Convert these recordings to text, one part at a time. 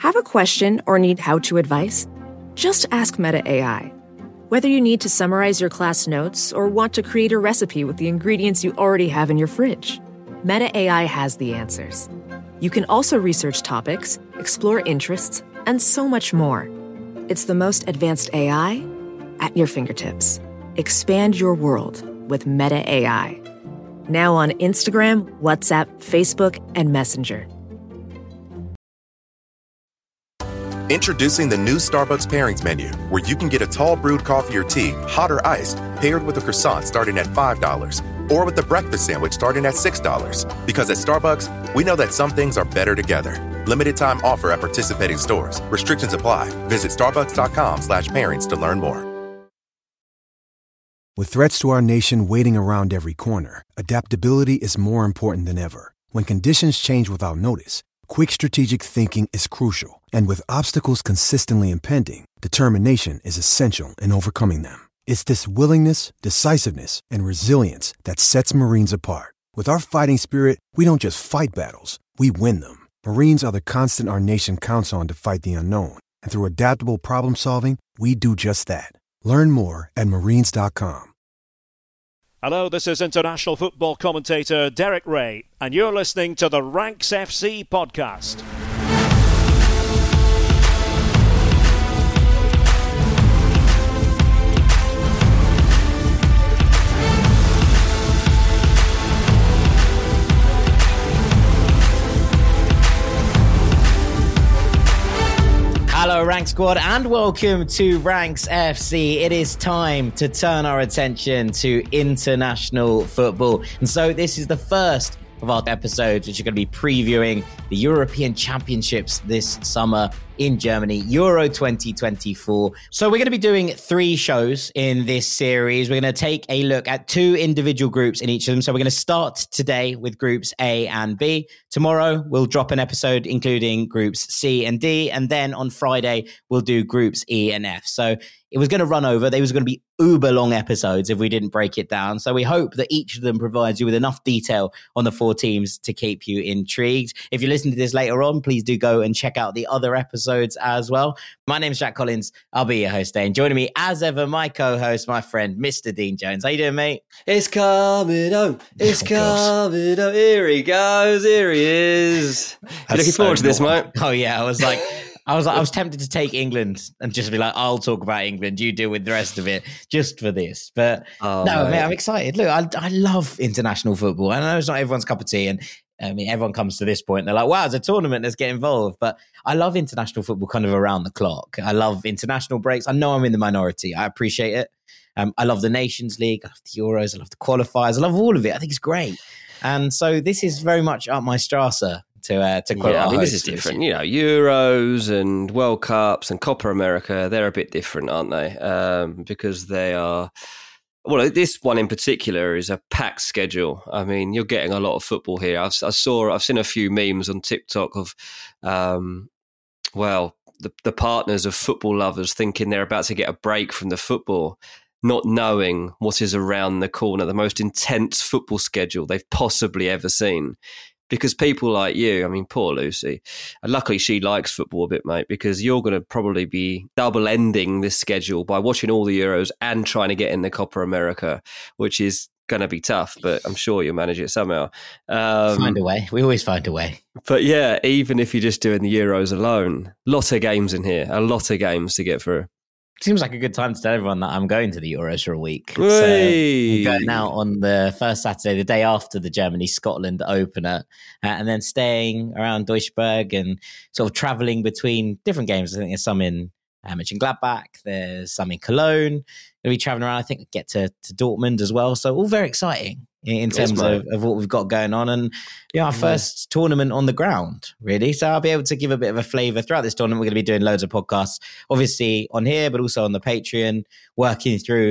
Have a question or need how-to advice? Just ask Meta AI. Whether you need to summarize your class notes or want to create a recipe with the ingredients you already have in your fridge, Meta AI has the answers. You can also research topics, explore interests, and so much more. It's the most advanced AI at your fingertips. Expand your world with Meta AI. Now on Instagram, WhatsApp, Facebook, and Messenger. Introducing the new Starbucks Pairings menu, where you can get a tall brewed coffee or tea, hot or iced, paired with a croissant starting at $5, or with a breakfast sandwich starting at $6. Because at Starbucks, we know that some things are better together. Limited time offer at participating stores. Restrictions apply. Visit starbucks.com/pairings to learn more. With threats to our nation waiting around every corner, adaptability is more important than ever. When conditions change without notice, quick strategic thinking is crucial. And with obstacles consistently impending, determination is essential in overcoming them. It's this willingness, decisiveness, and resilience that sets Marines apart. With our fighting spirit, we don't just fight battles, we win them. Marines are the constant our nation counts on to fight the unknown. And through adaptable problem solving, we do just that. Learn more at marines.com. Hello, this is international football commentator Derek Ray, and you're listening to the Ranks FC podcast. Hello, Rank Squad, and welcome to Ranks FC. It is time to turn our attention to international football. And so this is the first of our episodes, which are going to be previewing the European Championships this summer in Germany, Euro 2024. So we're going to be doing 3 shows in this series. We're going to take a look at 2 individual groups in each of them. So we're going to start today with groups A and B. Tomorrow, we'll drop an episode including groups C and D. And then on Friday, we'll do groups E and F. So it was going to run over. They was going to be uber long episodes if we didn't break it down. So we hope that each of them provides you with enough detail on the 4 teams to keep you intrigued. If you listen to this later on, please do go and check out the other episodes as well. My name's Jack Collins. I'll be your host today. And joining me as ever, my co-host, my friend, Mr. Dean Jones. How you doing, mate? It's coming home. It's coming home. Here he goes. Here he is. You looking forward to this, mate? Oh, yeah. I was tempted to take England and just be like, I'll talk about England. You deal with the rest of it just for this. But mate, I'm excited. Look, I love international football. I know it's not everyone's cup of tea. And I mean, everyone comes to this point and they're like, wow, it's a tournament, let's get involved. But I love international football kind of around the clock. I love international breaks. I know I'm in the minority. I appreciate it. I love the Nations League. I love the Euros. I love the qualifiers. I love all of it. I think it's great. And so this is very much up my Strasse. To quote I mean, this is different. You know, Euros and World Cups and Copa America, they're a bit different, aren't they? Because they are... Well, this one in particular is a packed schedule. I mean, you're getting a lot of football here. I've seen a few memes on TikTok of, the partners of football lovers thinking they're about to get a break from the football, not knowing what is around the corner, the most intense football schedule they've possibly ever seen. Because people like you, I mean, poor Lucy, and luckily she likes football a bit, mate, because you're going to probably be double-ending this schedule by watching all the Euros and trying to get in the Copa America, which is going to be tough, but I'm sure you'll manage it somehow. Find a way. We always find a way. But yeah, even if you're just doing the Euros alone, lot of games in here, a lot of games to get through. Seems like a good time to tell everyone that I'm going to the Euros for a week. So I'm going out on the first Saturday, the day after the Germany-Scotland opener, and then staying around Duisburg and sort of travelling between different games. I think there's some in Mönchengladbach, there's some in Cologne. Going to be travelling around, I think, get to Dortmund as well. So all very exciting in terms of what we've got going on. And our first tournament on the ground, really. So I'll be able to give a bit of a flavour throughout this tournament. We're going to be doing loads of podcasts, obviously on here, but also on the Patreon, working through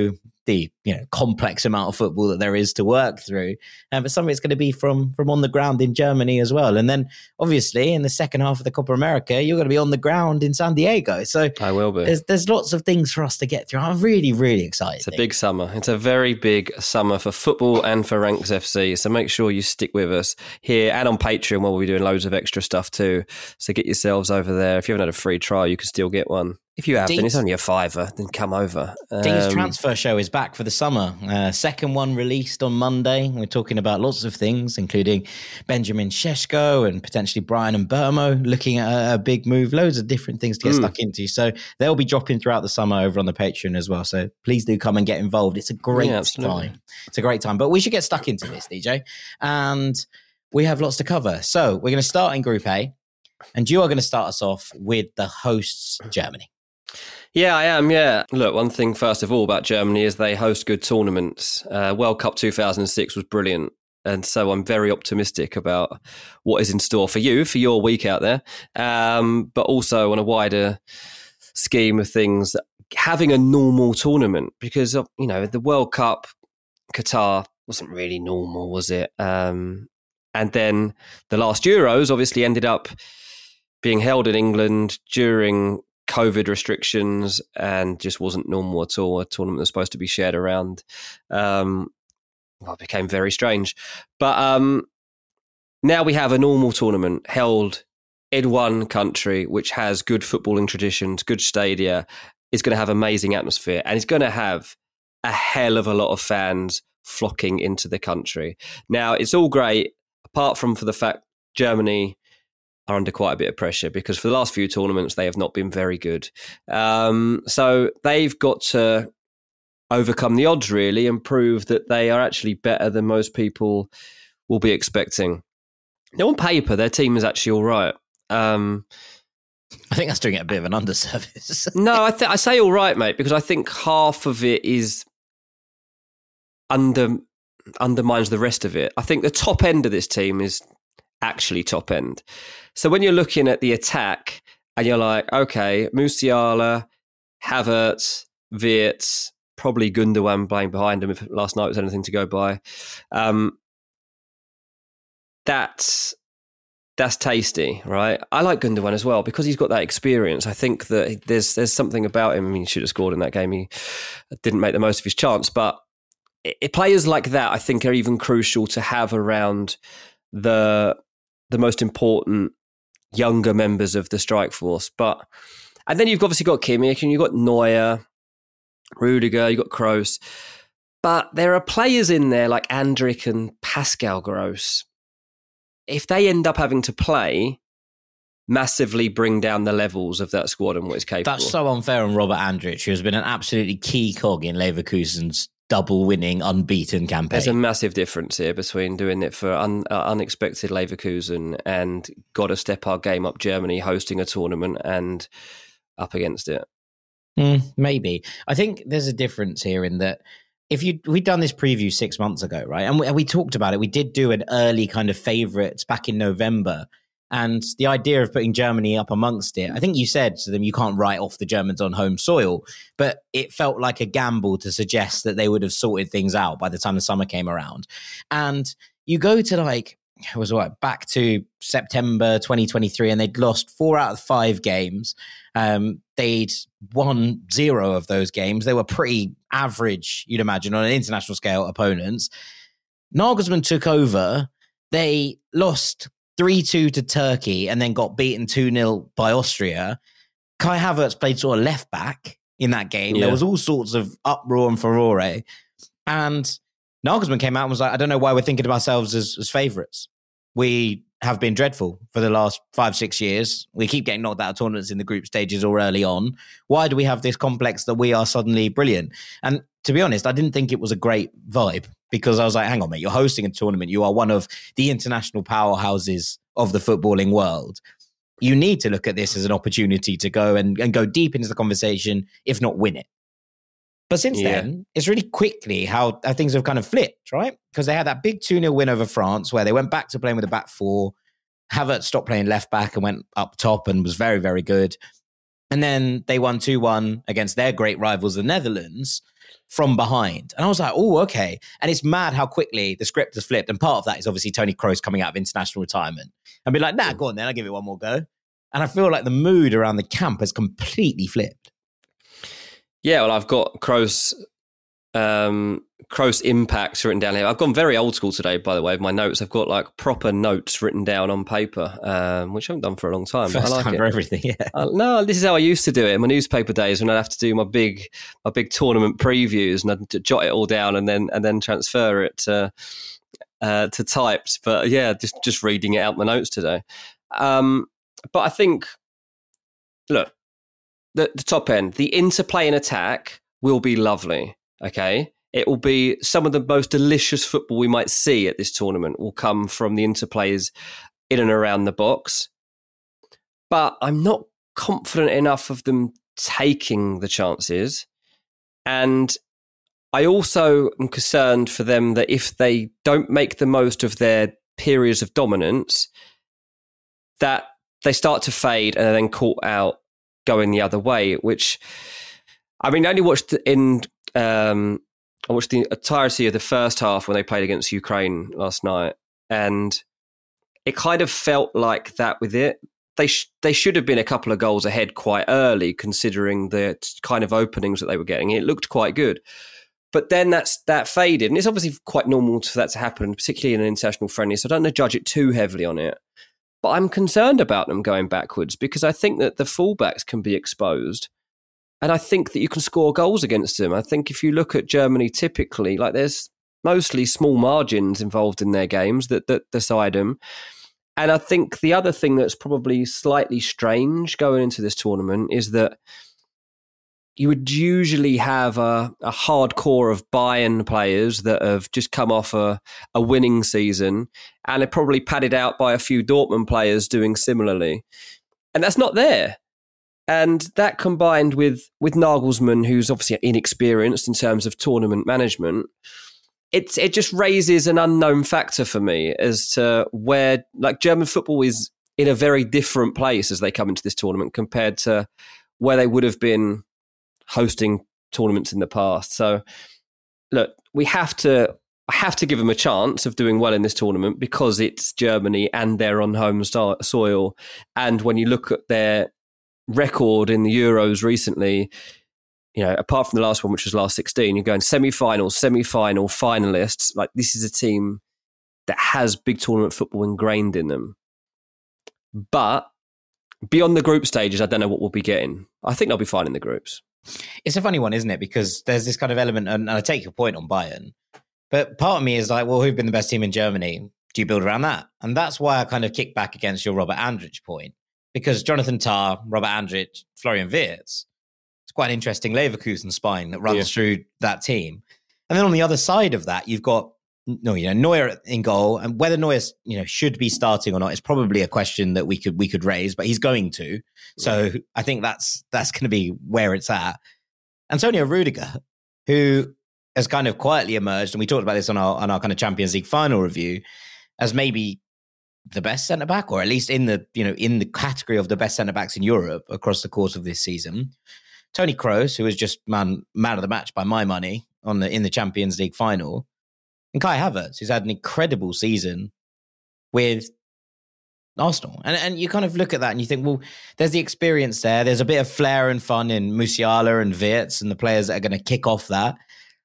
the complex amount of football that there is to work through. But some of it's going to be from on the ground in Germany as well. And then obviously in the second half of the Copa America, you're going to be on the ground in San Diego. So I will be. There's lots of things for us to get through. I'm really, really excited. It's a big summer. It's a very big summer for football and for Ranks FC. So make sure you stick with us here and on Patreon, where we'll be doing loads of extra stuff too. So get yourselves over there. If you haven't had a free trial, you can still get one. If you have, then it's only a £5, then come over. Dean's Transfer Show is back for the summer. Second one released on Monday. We're talking about lots of things, including Benjamin Šeško and potentially Brian and Burmo looking at a big move. Loads of different things to get stuck into. So they'll be dropping throughout the summer over on the Patreon as well. So please do come and get involved. It's a great time. It's a great time. But we should get stuck into this, DJ. And we have lots to cover. So we're going to start in Group A. And you are going to start us off with the hosts, Germany. Yeah, I am, yeah. Look, one thing first of all about Germany is they host good tournaments. World Cup 2006 was brilliant. And so I'm very optimistic about what is in store for you, for your week out there. But also on a wider scheme of things, having a normal tournament. Because, the World Cup, Qatar, wasn't really normal, was it? And then the last Euros obviously ended up being held in England during COVID restrictions and just wasn't normal at all. A tournament that's supposed to be shared around. It became very strange. But now we have a normal tournament held in one country, which has good footballing traditions, good stadia. It's going to have amazing atmosphere, and it's going to have a hell of a lot of fans flocking into the country. Now, it's all great, apart from for the fact Germany are under quite a bit of pressure, because for the last few tournaments, they have not been very good. So they've got to overcome the odds, really, and prove that they are actually better than most people will be expecting. Now, on paper, their team is actually all right. I think that's doing it a bit of an underservice. No, I say all right, mate, because I think half of it is undermines the rest of it. I think the top end of this team is actually top end. So when you're looking at the attack and you're like, okay, Musiala, Havertz, Wirtz, probably Gundogan playing behind him if last night was anything to go by. That's tasty, right? I like Gundogan as well because he's got that experience. I think that there's something about him. I mean, he should have scored in that game. He didn't make the most of his chance, but players like that, I think, are even crucial to have around the most important younger members of the strike force. And then you've obviously got Kimmich and you've got Neuer, Rudiger, you've got Kroos. But there are players in there like Andrić and Pascal Gross. If they end up having to play, massively bring down the levels of that squad and what it's capable. That's so unfair on Robert Andrić, who has been an absolutely key cog in Leverkusen's double-winning, unbeaten campaign. There's a massive difference here between doing it for unexpected Leverkusen and got to step our game up Germany hosting a tournament and up against it. Maybe. I think there's a difference here in that we'd done this preview 6 months ago, right? And we talked about it. We did do an early kind of favourites back in November. And the idea of putting Germany up amongst it, I think you said to them, you can't write off the Germans on home soil, but it felt like a gamble to suggest that they would have sorted things out by the time the summer came around. And you go to back to September 2023, and they'd lost 4 out of 5 games. They'd won 0 of those games. They were pretty average, you'd imagine, on an international scale opponents. Nagelsmann took over. They lost 3-2 to Turkey and then got beaten 2-0 by Austria. Kai Havertz played sort of left back in that game. Yeah. There was all sorts of uproar and furore. And Nagelsmann came out and was like, I don't know why we're thinking of ourselves as favourites. We have been dreadful for the last 5-6 years. We keep getting knocked out of tournaments in the group stages or early on. Why do we have this complex that we are suddenly brilliant? And to be honest, I didn't think it was a great vibe, because I was like, hang on, mate, you're hosting a tournament. You are one of the international powerhouses of the footballing world. You need to look at this as an opportunity to go and go deep into the conversation, if not win it. But since then, it's really quickly how things have kind of flipped, right? Because they had that big 2-0 win over France where they went back to playing with a back four. Havertz stopped playing left back and went up top and was very, very good. And then they won 2-1 against their great rivals, the Netherlands, from behind. And I was like, oh, okay. And it's mad how quickly the script has flipped. And part of that is obviously Tony Kroos coming out of international retirement and be like, nah, go on then, I'll give it one more go. And I feel like the mood around the camp has completely flipped. Yeah, well, I've got Kroos impacts written down here. I've gone very old school today, by the way, with my notes. I've got like proper notes written down on paper, which I haven't done for a long time. First I like time it. for everything, yeah. No, this is how I used to do it in my newspaper days when I'd have to do my big tournament previews, and I'd jot it all down and then transfer it to typed. But yeah, just reading it out my notes today. But I think, look, the top end, the interplay and attack will be lovely. Okay, it will be some of the most delicious football we might see at this tournament will come from the interplays in and around the box. But I'm not confident enough of them taking the chances. And I also am concerned for them that if they don't make the most of their periods of dominance, that they start to fade and are then caught out going the other way, which, I mean, I only watched I watched the entirety of the first half when they played against Ukraine last night, and it kind of felt like that with it. They should have been a couple of goals ahead quite early, considering the kind of openings that they were getting. It looked quite good. But then that faded, and it's obviously quite normal for that to happen, particularly in an international friendly, so I don't want to judge it too heavily on it. But I'm concerned about them going backwards because I think that the fullbacks can be exposed. And I think that you can score goals against them. I think if you look at Germany typically, like there's mostly small margins involved in their games that decide them. And I think the other thing that's probably slightly strange going into this tournament is that you would usually have a hard core of Bayern players that have just come off a winning season and are probably padded out by a few Dortmund players doing similarly. And that's not there. And that combined with Nagelsmann, who's obviously inexperienced in terms of tournament management, it just raises an unknown factor for me as to where, like, German football is in a very different place as they come into this tournament compared to where they would have been hosting tournaments in the past. So, look, I have to give them a chance of doing well in this tournament because it's Germany and they're on home soil. And when you look at their record in the Euros recently, you know, apart from the last one, which was last 16, you're going semi-final, finalists. Like, this is a team that has big tournament football ingrained in them. But beyond the group stages, I don't know what we'll be getting. I think they'll be fine in the groups. It's a funny one, isn't it? Because there's this kind of element, and I take your point on Bayern, but part of me is like, well, who've been the best team in Germany? Do you build around that? And that's why I kind of kick back against your Robert Andrich point. Because Jonathan Tah, Robert Andrich, Florian Wirtz, it's quite an interesting Leverkusen spine that runs through that team. And then on the other side of that, you've got Neuer in goal, and whether Neuer should be starting or not is probably a question that we could raise, but he's going to. So I think that's going to be where it's at. Antonio Rudiger, who has kind of quietly emerged, and we talked about this on our kind of Champions League final review, as maybe the best centre back, or at least in the category of the best centre backs in Europe across the course of this season. Tony Kroos, who was just man of the match by my money in the Champions League final, and Kai Havertz, who's had an incredible season with Arsenal. And you kind of look at that and you think, well, there's the experience there. There's a bit of flair and fun in Musiala and Wirtz and the players that are going to kick off that.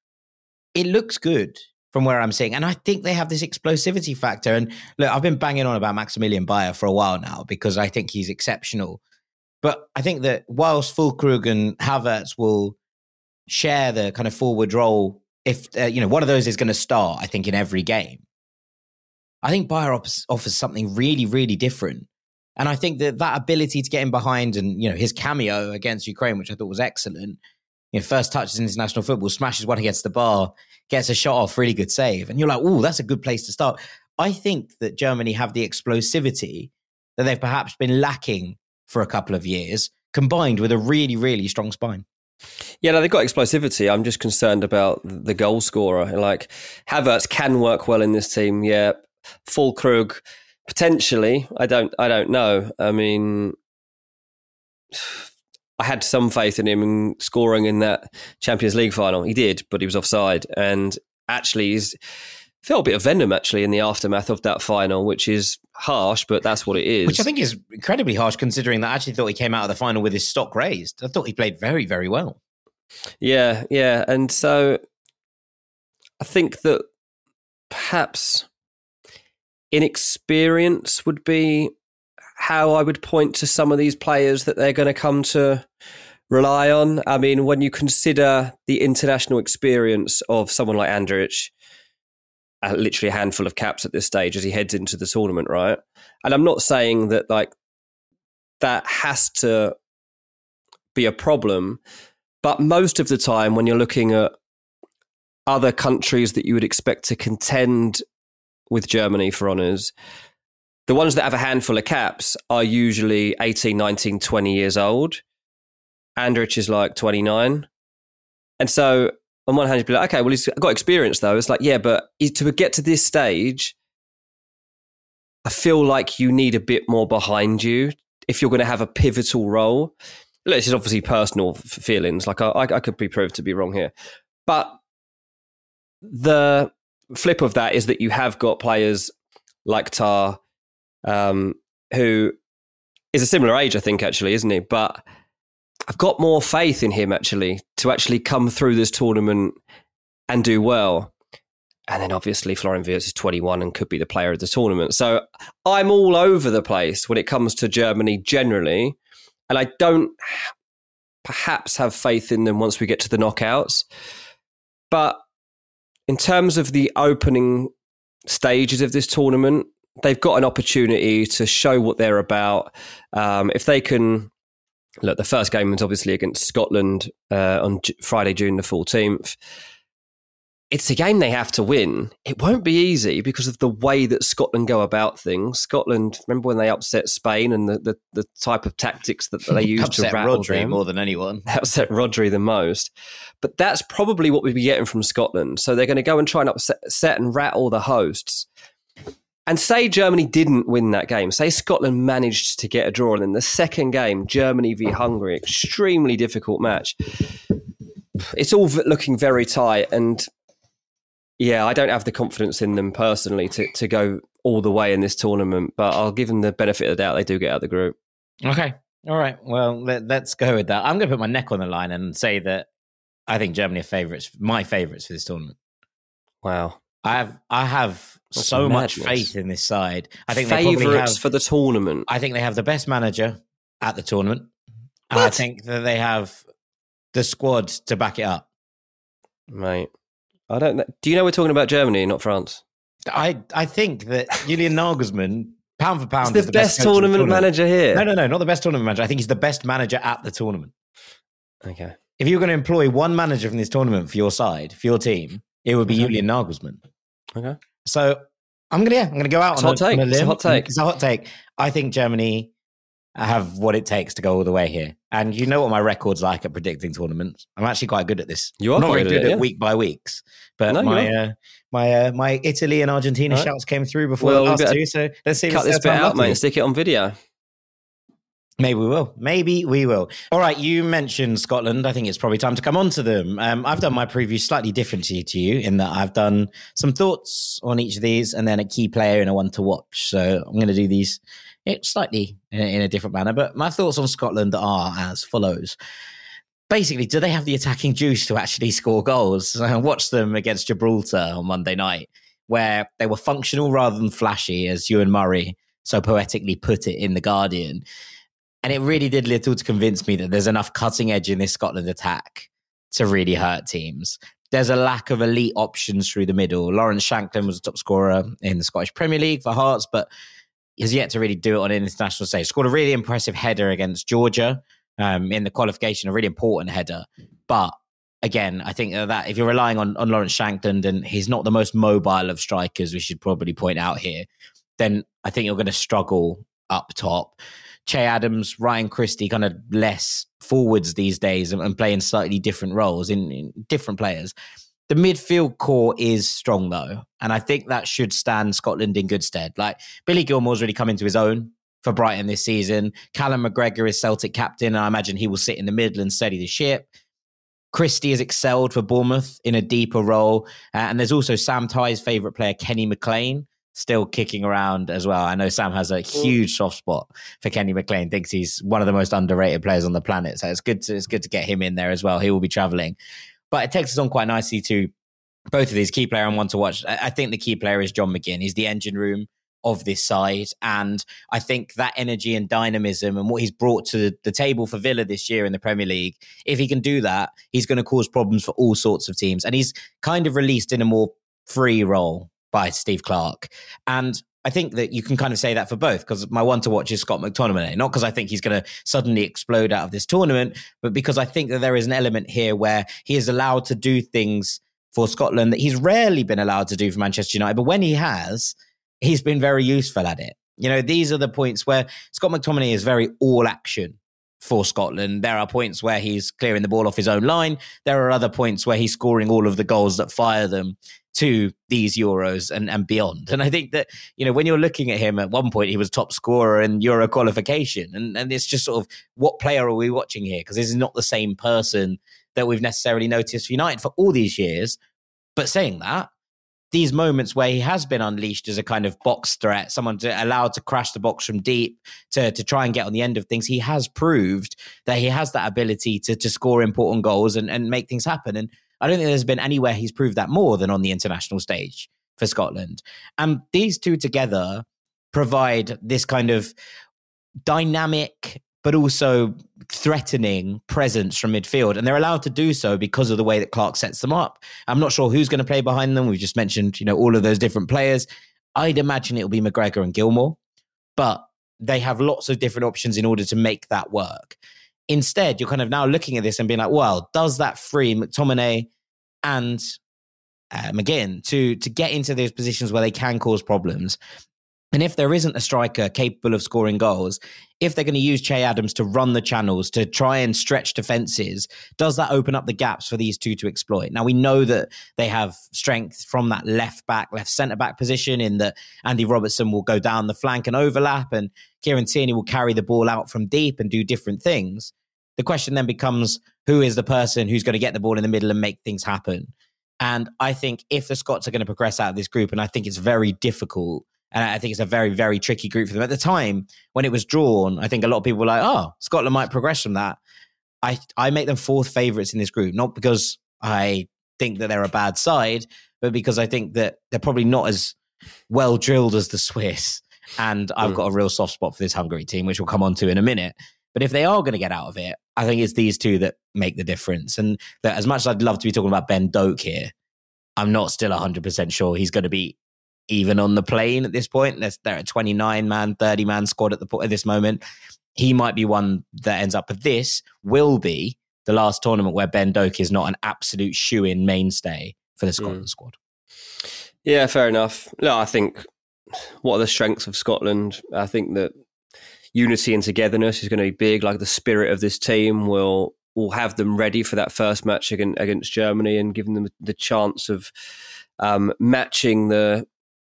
It looks good from where I'm sitting. And I think they have this explosivity factor. And look, I've been banging on about Maximilian Bayer for a while now because I think he's exceptional. But I think that whilst Füllkrug and Havertz will share the kind of forward role, if one of those is going to start, I think, in every game, I think Bayer offers something really, really different. And I think that ability to get in behind and, his cameo against Ukraine, which I thought was excellent, first touches in international football, smashes one against the bar, gets a shot off, really good save. And you're like, oh, that's a good place to start. I think that Germany have the explosivity that they've perhaps been lacking for a couple of years, combined with a really, really strong spine. Yeah, no, they've got explosivity. I'm just concerned about the goal scorer. Like, Havertz can work well in this team. Yeah, Füllkrug potentially. I don't know. I mean, I had some faith in him in scoring in that Champions League final. He did, but he was offside. And actually, he's felt a bit of venom, actually, in the aftermath of that final, which is harsh, but that's what it is. Which I think is incredibly harsh, considering that I actually thought he came out of the final with his stock raised. I thought he played very, very well. Yeah. And so I think that perhaps inexperience would be how I would point to some of these players that they're going to come to rely on. I mean, when you consider the international experience of someone like Andrich, literally a handful of caps at this stage as he heads into the tournament, right? And I'm not saying that like that has to be a problem, but most of the time when you're looking at other countries that you would expect to contend with Germany for honours, the ones that have a handful of caps are usually 18, 19, 20 years old. Andrich is like 29. And so on one hand, you'd be like, okay, well, he's got experience though. It's like, yeah, but to get to this stage, I feel like you need a bit more behind you if you're going to have a pivotal role. Look, this is obviously personal feelings. Like I could be proved to be wrong here. But the flip of that is that you have got players like Tar, who is a similar age, I think, actually, isn't he? But I've got more faith in him, actually, to actually come through this tournament and do well. And then, obviously, Florian Wirtz is 21 and could be the player of the tournament. So I'm all over the place when it comes to Germany generally. And I don't perhaps have faith in them once we get to the knockouts. But in terms of the opening stages of this tournament, they've got an opportunity to show what they're about. If they can, look, the first game was obviously against Scotland on Friday, June the 14th. It's a game they have to win. It won't be easy because of the way that Scotland go about things. Scotland, remember when they upset Spain and the type of tactics that they used to rattle Rodri them? More than anyone. They upset Rodri the most. But that's probably what we'd be getting from Scotland. So they're going to go and try and upset and rattle the hosts. And say Germany didn't win that game. Say Scotland managed to get a draw. And then the second game, Germany v Hungary, extremely difficult match. It's all looking very tight. And yeah, I don't have the confidence in them personally to go all the way in this tournament. But I'll give them the benefit of the doubt. They do get out of the group. Okay. All right. Well, let's go with that. I'm going to put my neck on the line and say that I think Germany are favourites, my favourites for this tournament. Wow. I have That's so madness. much faith in this side. I think favourites for the tournament. I think they have the best manager at the tournament. And What? I think that they have the squad to back it up. Mate, I don't know. Do you know we're talking about Germany, not France? I think that Julian Nagelsmann, pound for pound, He's is the the best coach of the tournament manager here. No, not the best tournament manager. I think he's the best manager at the tournament. Okay. If you were going to employ one manager from this tournament for your side, for your team, it would be Julian Nagelsmann. Okay. So I'm going to go out It's on a hot take. on a limb. It's a hot take. It's a hot take. I think Germany have what it takes to go all the way here. And you know what my record's like at predicting tournaments. I'm actually quite good at this. You are I'm not quite very good at good it, at yeah. week by weeks. But No, you my Italy and Argentina All right. shouts came through before Well, the we last better two. So let's see. Cut this bit out, mate, and stick it on video. Maybe we will. Maybe we will. All right, you mentioned Scotland. I think it's probably time to come on to them. I've done my preview slightly differently to you in that I've done some thoughts on each of these and then a key player and a one to watch. So I'm going to do these slightly in a different manner. But my thoughts on Scotland are as follows. Basically, do they have the attacking juice to actually score goals? I watched them against Gibraltar on Monday night, where they were functional rather than flashy, as Ewan Murray so poetically put it in The Guardian. And it really did little to convince me that there's enough cutting edge in this Scotland attack to really hurt teams. There's a lack of elite options through the middle. Lawrence Shankland was a top scorer in the Scottish Premier League for Hearts, but has yet to really do it on an international stage. Scored a really impressive header against Georgia in the qualification, a really important header. But again, I think that if you're relying on Lawrence Shankland, and he's not the most mobile of strikers, we should probably point out here, then I think you're going to struggle up top. Che Adams, Ryan Christie, kind of less forwards these days and playing slightly different roles in different players. The midfield core is strong though, and I think that should stand Scotland in good stead. Like Billy Gilmore's really come into his own for Brighton this season. Callum McGregor is Celtic captain, and I imagine he will sit in the middle and steady the ship. Christie has excelled for Bournemouth in a deeper role. And there's also Sam Tighe's favourite player, Kenny McLean, still kicking around as well. I know Sam has a huge soft spot for Kenny McLean, thinks he's one of the most underrated players on the planet. So it's good to get him in there as well. He will be travelling. But it takes us on quite nicely to both of these, key player and one to watch. I think the key player is John McGinn. He's the engine room of this side. And I think that energy and dynamism and what he's brought to the table for Villa this year in the Premier League, if he can do that, he's going to cause problems for all sorts of teams. And he's kind of released in a more free role by Steve Clarke. And I think that you can kind of say that for both, because my one to watch is Scott McTominay, not because I think he's going to suddenly explode out of this tournament, but because I think that there is an element here where he is allowed to do things for Scotland that he's rarely been allowed to do for Manchester United. But when he has, he's been very useful at it. You know, these are the points where Scott McTominay is very all action for Scotland. There are points where he's clearing the ball off his own line. There are other points where he's scoring all of the goals that fire them to these Euros and beyond. And I think that, you know, when you're looking at him, at one point he was top scorer in Euro qualification. And it's just sort of, what player are we watching here? Because this is not the same person that we've necessarily noticed for United for all these years. But saying that, these moments where he has been unleashed as a kind of box threat, someone allowed to crash the box from deep to try and get on the end of things, he has proved that he has that ability to score important goals and make things happen. And I don't think there's been anywhere he's proved that more than on the international stage for Scotland. And these two together provide this kind of dynamic but also threatening presence from midfield. And they're allowed to do so because of the way that Clarke sets them up. I'm not sure who's going to play behind them. We've just mentioned, you know, all of those different players. I'd imagine it'll be McGregor and Gilmour, but they have lots of different options in order to make that work. Instead, you're kind of now looking at this and being like, well, does that free McTominay and McGinn to get into those positions where they can cause problems? And if there isn't a striker capable of scoring goals, if they're going to use Che Adams to run the channels, to try and stretch defences, does that open up the gaps for these two to exploit? Now, we know that they have strength from that left centre-back position, in that Andy Robertson will go down the flank and overlap, and Kieran Tierney will carry the ball out from deep and do different things. The question then becomes, who is the person who's going to get the ball in the middle and make things happen? And I think if the Scots are going to progress out of this group, and I think it's very difficult, and I think it's a very, very tricky group for them. At the time, when it was drawn, I think a lot of people were like, oh, Scotland might progress from that. I make them fourth favourites in this group, not because I think that they're a bad side, but because I think that they're probably not as well drilled as the Swiss. And I've got a real soft spot for this Hungary team, which we'll come on to in a minute. But if they are going to get out of it, I think it's these two that make the difference. And that, as much as I'd love to be talking about Ben Doak here, I'm not still 100% sure he's going to be even on the plane at this point. They're a 29-man, 30-man squad at this moment. He might be one that ends up, but this will be the last tournament where Ben Doak is not an absolute shoe-in mainstay for the Scotland squad. Yeah, fair enough. No, I think, what are the strengths of Scotland? I think that unity and togetherness is going to be big. Like, the spirit of this team will have them ready for that first match against Germany, and giving them the chance of matching the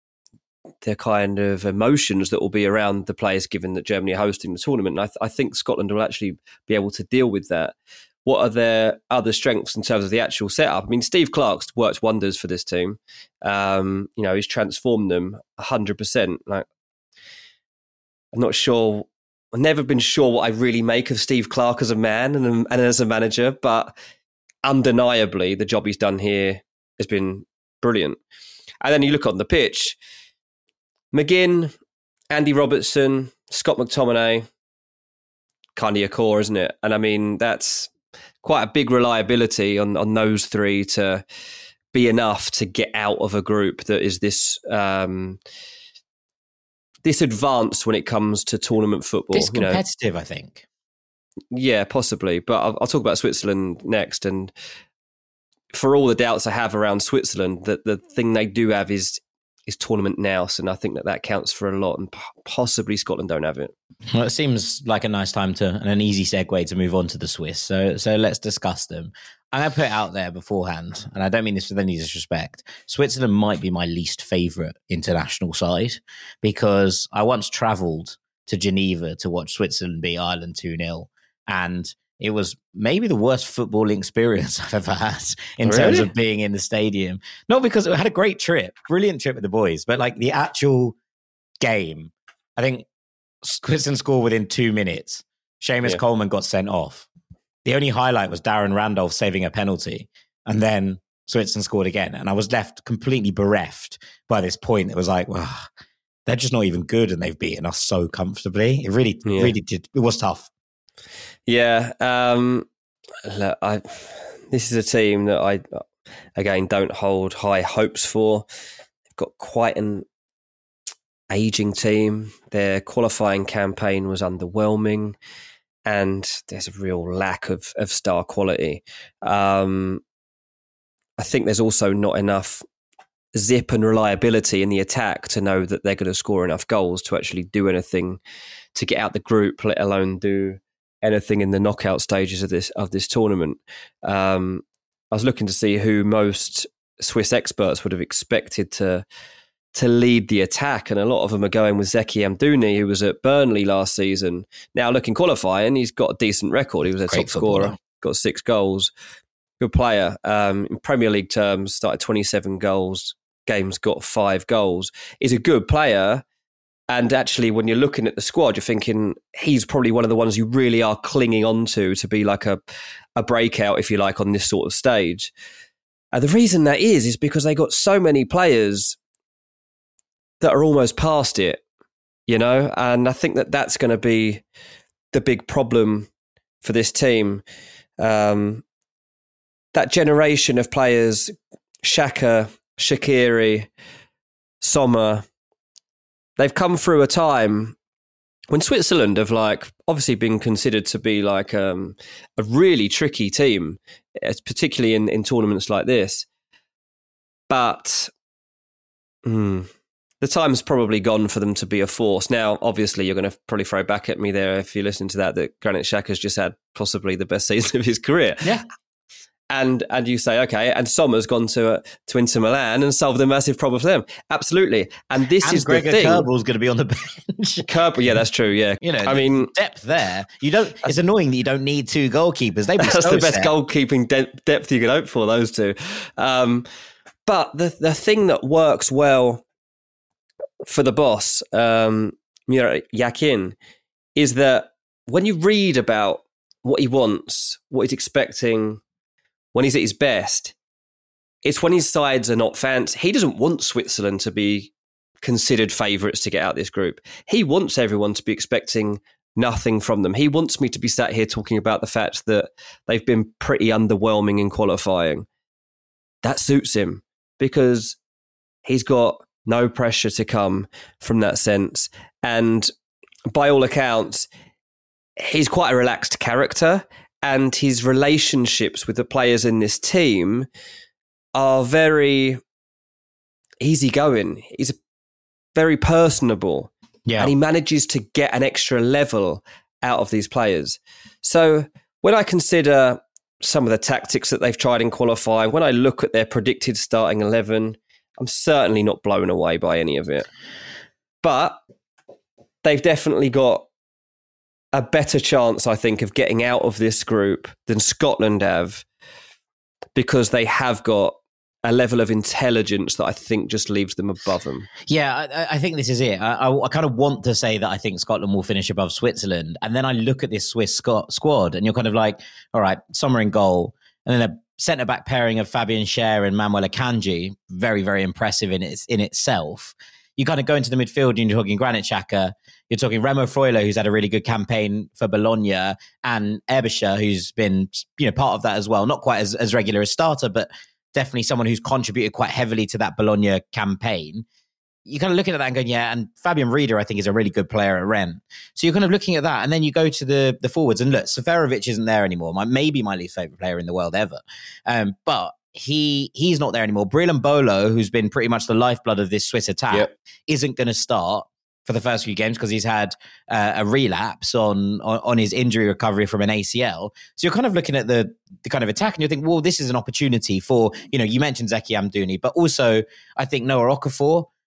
kind of emotions that will be around the players, given that Germany are hosting the tournament. And I think Scotland will actually be able to deal with that. What are their other strengths in terms of the actual setup? I mean, Steve Clarke's worked wonders for this team. He's transformed them 100%. Like, I'm not sure. I've never been sure what I really make of Steve Clarke as a man and as a manager, but undeniably the job he's done here has been brilliant. And then you look on the pitch, McGinn, Andy Robertson, Scott McTominay, kind of your core, isn't it? And I mean, that's quite a big reliability on those three to be enough to get out of a group that is this advanced when it comes to tournament football. It's competitive, I think. Yeah, possibly. But I'll talk about Switzerland next. And for all the doubts I have around Switzerland, the thing they do have is tournament nous, and I think that counts for a lot, and possibly Scotland don't have it. Well, it seems like a nice time and an easy segue to move on to the Swiss. So let's discuss them. I'm going to put it out there beforehand, and I don't mean this with any disrespect. Switzerland might be my least favourite international side, because I once travelled to Geneva to watch Switzerland beat Ireland 2-0. And it was maybe the worst footballing experience I've ever had in terms of being in the stadium. Not because it had a great trip, brilliant trip with the boys, but like the actual game, I think Switzerland scored within 2 minutes. Seamus Coleman got sent off. The only highlight was Darren Randolph saving a penalty. And then Switzerland scored again. And I was left completely bereft by this point. It was like, well, they're just not even good and they've beaten us so comfortably. It really did. It was tough. Yeah. Look, this is a team that I, again, don't hold high hopes for. They've got quite an aging team. Their qualifying campaign was underwhelming. And there's a real lack of star quality. I think there's also not enough zip and reliability in the attack to know that they're going to score enough goals to actually do anything to get out the group, let alone do anything in the knockout stages of this tournament. I was looking to see who most Swiss experts would have expected to lead the attack, and a lot of them are going with Zeki Amdouni, who was at Burnley last season. Now, looking qualifying, he's got a decent record. He was a top scorer, got 6 goals. Good player. In Premier League terms, started 27 games, got 5 goals. He's a good player. And actually, when you're looking at the squad, you're thinking he's probably one of the ones you really are clinging on to be like a breakout, if you like, on this sort of stage. The reason that is because they got so many players that are almost past it, you know? And I think that that's going to be the big problem for this team. That generation of players, Xhaka, Shaqiri, Sommer, they've come through a time when Switzerland have obviously been considered to be a really tricky team, particularly in tournaments like this. But the time's probably gone for them to be a force. Now, obviously, you're going to probably throw back at me there if you listen to that Granit Xhaka's just had possibly the best season of his career. Yeah. And you say, okay, and Sommer's gone to Inter Milan and solved a massive problem for them. Absolutely. And this is Gregor the thing. Kerbel's going to be on the bench. Kerbel, yeah, that's true, yeah. You know, I mean, depth there. It's annoying that you don't need 2 goalkeepers. That's the best goalkeeping depth you can hope for, those 2. But the thing that works well for the boss, Yakin, is that when you read about what he wants, what he's expecting, when he's at his best, it's when his sides are not fancy. He doesn't want Switzerland to be considered favourites to get out this group. He wants everyone to be expecting nothing from them. He wants me to be sat here talking about the fact that they've been pretty underwhelming in qualifying. That suits him because he's got no pressure to come from that sense. And by all accounts, he's quite a relaxed character, and his relationships with the players in this team are very easygoing. He's very personable. Yeah. And he manages to get an extra level out of these players. So when I consider some of the tactics that they've tried in qualifying, when I look at their predicted starting 11, I'm certainly not blown away by any of it. But they've definitely got a better chance, I think, of getting out of this group than Scotland have, because they have got a level of intelligence that I think just leaves them above them. Yeah, I think this is it. I kind of want to say that I think Scotland will finish above Switzerland. And then I look at this Swiss squad and you're kind of like, all right, Sommer in goal. And then a centre-back pairing of Fabian Schär and Manuel Akanji, very, very impressive in itself. You kind of go into the midfield and you're talking Granit Xhaka, you're talking Remo Freuler, who's had a really good campaign for Bologna, and Eberscher, who's been part of that as well. Not quite as regular as starter, but definitely someone who's contributed quite heavily to that Bologna campaign. You're kind of looking at that and going, yeah, and Fabian Rieder, I think, is a really good player at Rennes. So you're kind of looking at that, and then you go to the forwards, and look, Seferovic isn't there anymore. Maybe my least favourite player in the world ever. But he's not there anymore. Breel Mbolo, who's been pretty much the lifeblood of this Swiss attack, isn't going to start for the first few games because he's had a relapse on his injury recovery from an ACL. So you're kind of looking at the kind of attack and you think, well, this is an opportunity for, you mentioned Zeki Amdouni, but also I think Noah Okafor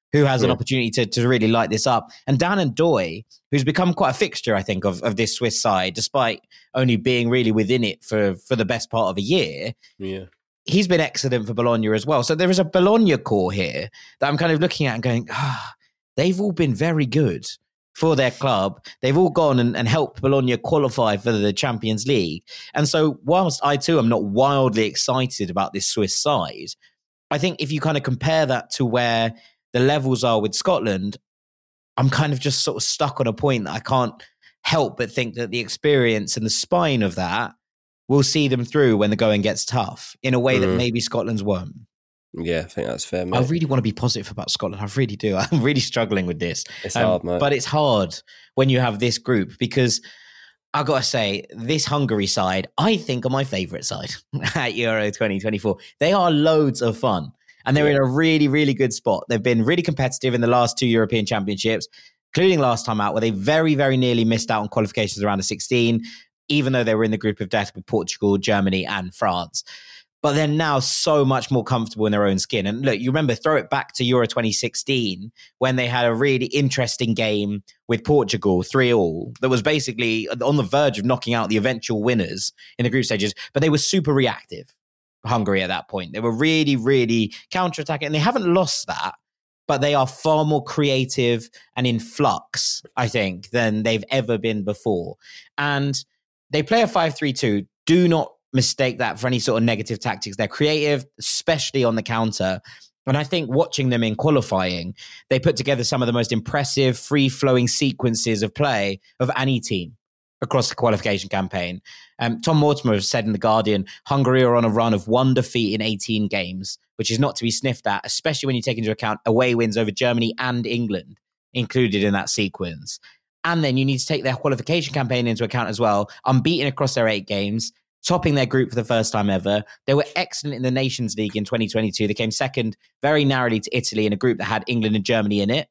who has an opportunity to really light this up. And Dan N'Doye, who's become quite a fixture, I think, of this Swiss side, despite only being really within it for the best part of a year. Yeah. He's been excellent for Bologna as well. So there is a Bologna core here that I'm kind of looking at and going, they've all been very good for their club. They've all gone and helped Bologna qualify for the Champions League. And so whilst I too am not wildly excited about this Swiss side, I think if you kind of compare that to where the levels are with Scotland, I'm kind of just sort of stuck on a point that I can't help but think that the experience and the spine of that will see them through when the going gets tough in a way that maybe Scotland's won't. Yeah, I think that's fair, mate. I really want to be positive about Scotland. I really do. I'm really struggling with this. It's hard, mate. But it's hard when you have this group because I've got to say, this Hungary side, I think are my favourite side at Euro 2024. They are loads of fun. And they're in a really, really good spot. They've been really competitive in the last 2 European Championships, including last time out, where they very, very nearly missed out on qualifications around the 16, even though they were in the group of death with Portugal, Germany, and France. But they're now so much more comfortable in their own skin. And look, you remember, throw it back to Euro 2016, when they had a really interesting game with Portugal, 3-3, that was basically on the verge of knocking out the eventual winners in the group stages. But they were super reactive. Hungary at that point. They were really, really counter-attacking, and they haven't lost that, but they are far more creative and in flux, I think, than they've ever been before. And they play a 5-3-2. Do not mistake that for any sort of negative tactics. They're creative, especially on the counter. And I think watching them in qualifying, they put together some of the most impressive, free-flowing sequences of play of any team across the qualification campaign. Tom Mortimer has said in The Guardian, Hungary are on a run of 1 defeat in 18 games, which is not to be sniffed at, especially when you take into account away wins over Germany and England included in that sequence. And then you need to take their qualification campaign into account as well. Unbeaten across their 8 games, topping their group for the first time ever. They were excellent in the Nations League in 2022. They came second very narrowly to Italy in a group that had England and Germany in it.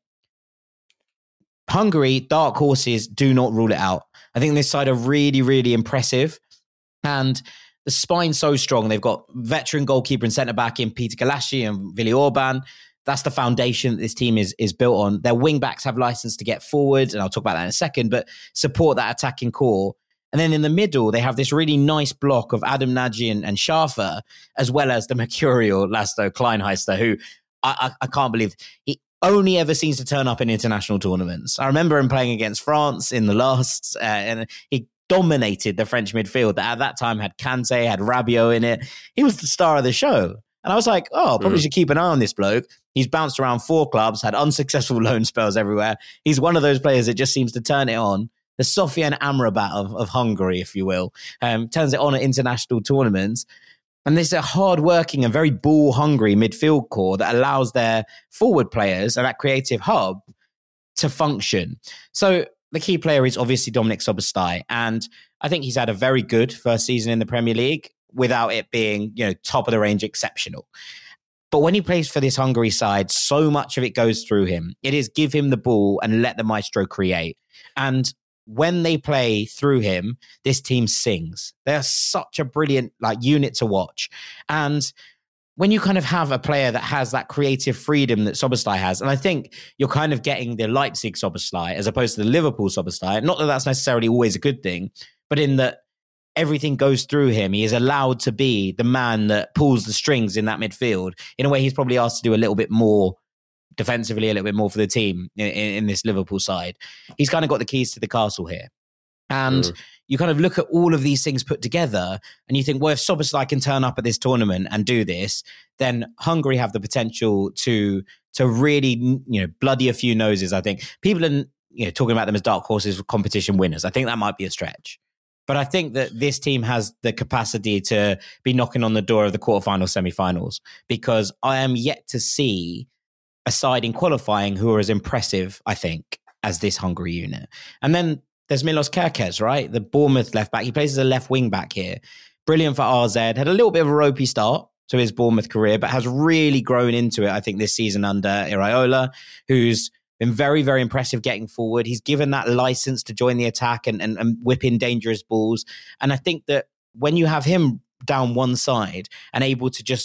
Hungary, dark horses, do not rule it out. I think this side are really, really impressive. And the spine's so strong. They've got veteran goalkeeper and centre-back in Peter Galassi and Willi Orban. That's the foundation that this team is built on. Their wing-backs have license to get forward, and I'll talk about that in a second, but support that attacking core. And then in the middle, they have this really nice block of Adam Nagy and Schaffer, as well as the mercurial Laszlo Kleinheister, who I can't believe he only ever seems to turn up in international tournaments. I remember him playing against France in the last, and he dominated the French midfield that at that time had Kante, had Rabiot in it. He was the star of the show. And I was like, probably should keep an eye on this bloke. He's bounced around 4 clubs, had unsuccessful loan spells everywhere. He's one of those players that just seems to turn it on. The Sofian Amrabat of Hungary, if you will, turns it on at international tournaments. And this is a hard-working and very ball-hungry midfield core that allows their forward players and that creative hub to function. So the key player is obviously Dominik Szoboszlai. And I think he's had a very good first season in the Premier League without it being, top of the range exceptional. But when he plays for this Hungary side, so much of it goes through him. It is give him the ball and let the maestro create. And when they play through him, this team sings. They're such a brilliant unit to watch. And when you kind of have a player that has that creative freedom that Szoboszlai has, and I think you're kind of getting the Leipzig Szoboszlai as opposed to the Liverpool Szoboszlai, not that that's necessarily always a good thing, but in that everything goes through him. He is allowed to be the man that pulls the strings in that midfield. In a way, he's probably asked to do a little bit more defensively, a little bit more for the team in this Liverpool side. He's kind of got the keys to the castle here. And you kind of look at all of these things put together and you think, well, if Szoboszlai can turn up at this tournament and do this, then Hungary have the potential to really, bloody a few noses, I think. People are talking about them as dark horses, competition winners. I think that might be a stretch. But I think that this team has the capacity to be knocking on the door of the quarterfinals, semifinals, because I am yet to see a side in qualifying who are as impressive, I think, as this Hungary unit. And then there's Milos Kerkez, right? The Bournemouth left back. He plays as a left wing back here. Brilliant for RZ. Had a little bit of a ropey start to his Bournemouth career, but has really grown into it, I think, this season under Iraola, who's been very, very impressive getting forward. He's given that license to join the attack and whip in dangerous balls. And I think that when you have him down one side and able to just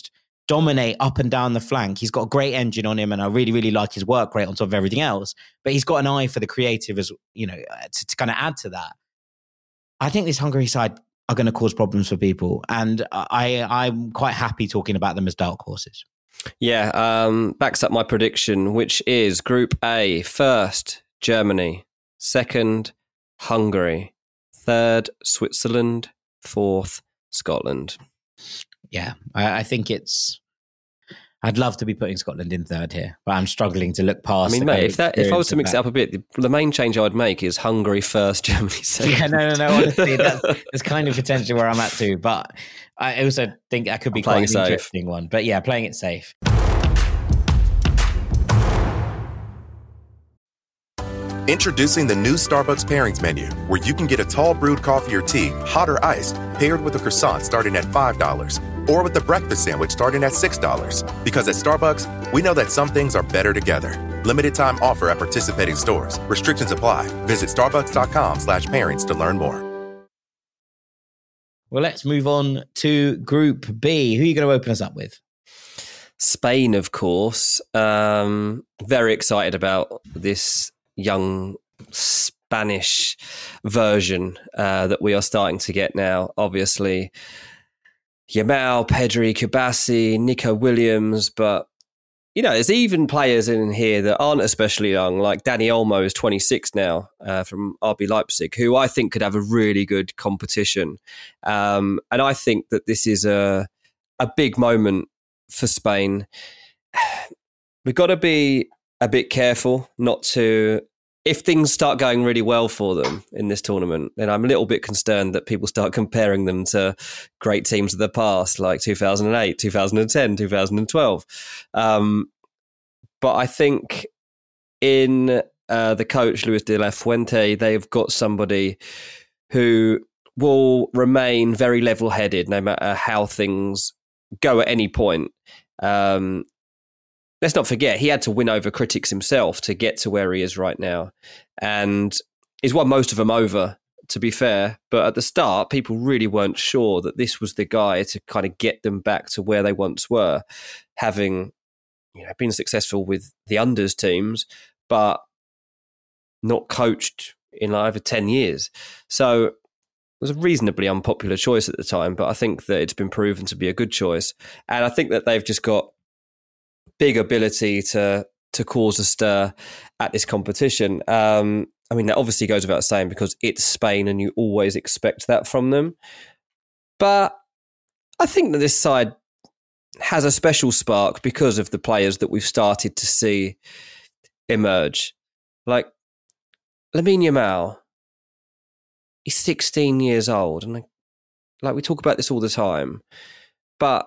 dominate up and down the flank. He's got a great engine on him, and I really, really like his work rate on top of everything else. But he's got an eye for the creative, as you know, to kind of add to that. I think this Hungary side are going to cause problems for people, and I'm quite happy talking about them as dark horses. Yeah, backs up my prediction, which is Group A: first, Germany; second, Hungary; third, Switzerland; fourth, Scotland. Yeah, I think I'd love to be putting Scotland in third here, but I'm struggling to look past. I mean, mate, if I was to mix it up a bit, the main change I'd make is Hungary first, Germany second. Yeah, no. Honestly, that's kind of potentially where I'm at too. But I also think that could be quite an interesting one. But yeah, playing it safe. Introducing the new Starbucks Pairings menu, where you can get a tall brewed coffee or tea, hot or iced, paired with a croissant starting at $5, or with a breakfast sandwich starting at $6. Because at Starbucks, we know that some things are better together. Limited time offer at participating stores. Restrictions apply. Visit starbucks.com/pairings to learn more. Well, let's move on to Group B. Who are you going to open us up with? Spain, of course. Very excited about this young Spanish version that we are starting to get now. Obviously, Yamal, Pedri, Kubasi, Nico Williams, but you know, there's even players in here that aren't especially young, like Dani Olmo is 26 now from RB Leipzig, who I think could have a really good competition. And I think that this is a big moment for Spain. We've got to be a bit careful not to, if things start going really well for them in this tournament, then I'm a little bit concerned that people start comparing them to great teams of the past, like 2008, 2010, 2012. But I think in the coach, Luis de la Fuente, they've got somebody who will remain very level-headed no matter how things go at any point. Let's not forget, he had to win over critics himself to get to where he is right now. And he's won most of them over, to be fair. But at the start, people really weren't sure that this was the guy to kind of get them back to where they once were, having been successful with the unders teams, but not coached in over 10 years. So it was a reasonably unpopular choice at the time, but I think that it's been proven to be a good choice. And I think that they've just got big ability to cause a stir at this competition. I mean, that obviously goes without saying because it's Spain and you always expect that from them. But I think that this side has a special spark because of the players that we've started to see emerge. Like Lamine Yamal, he's 16 years old. And like we talk about this all the time, but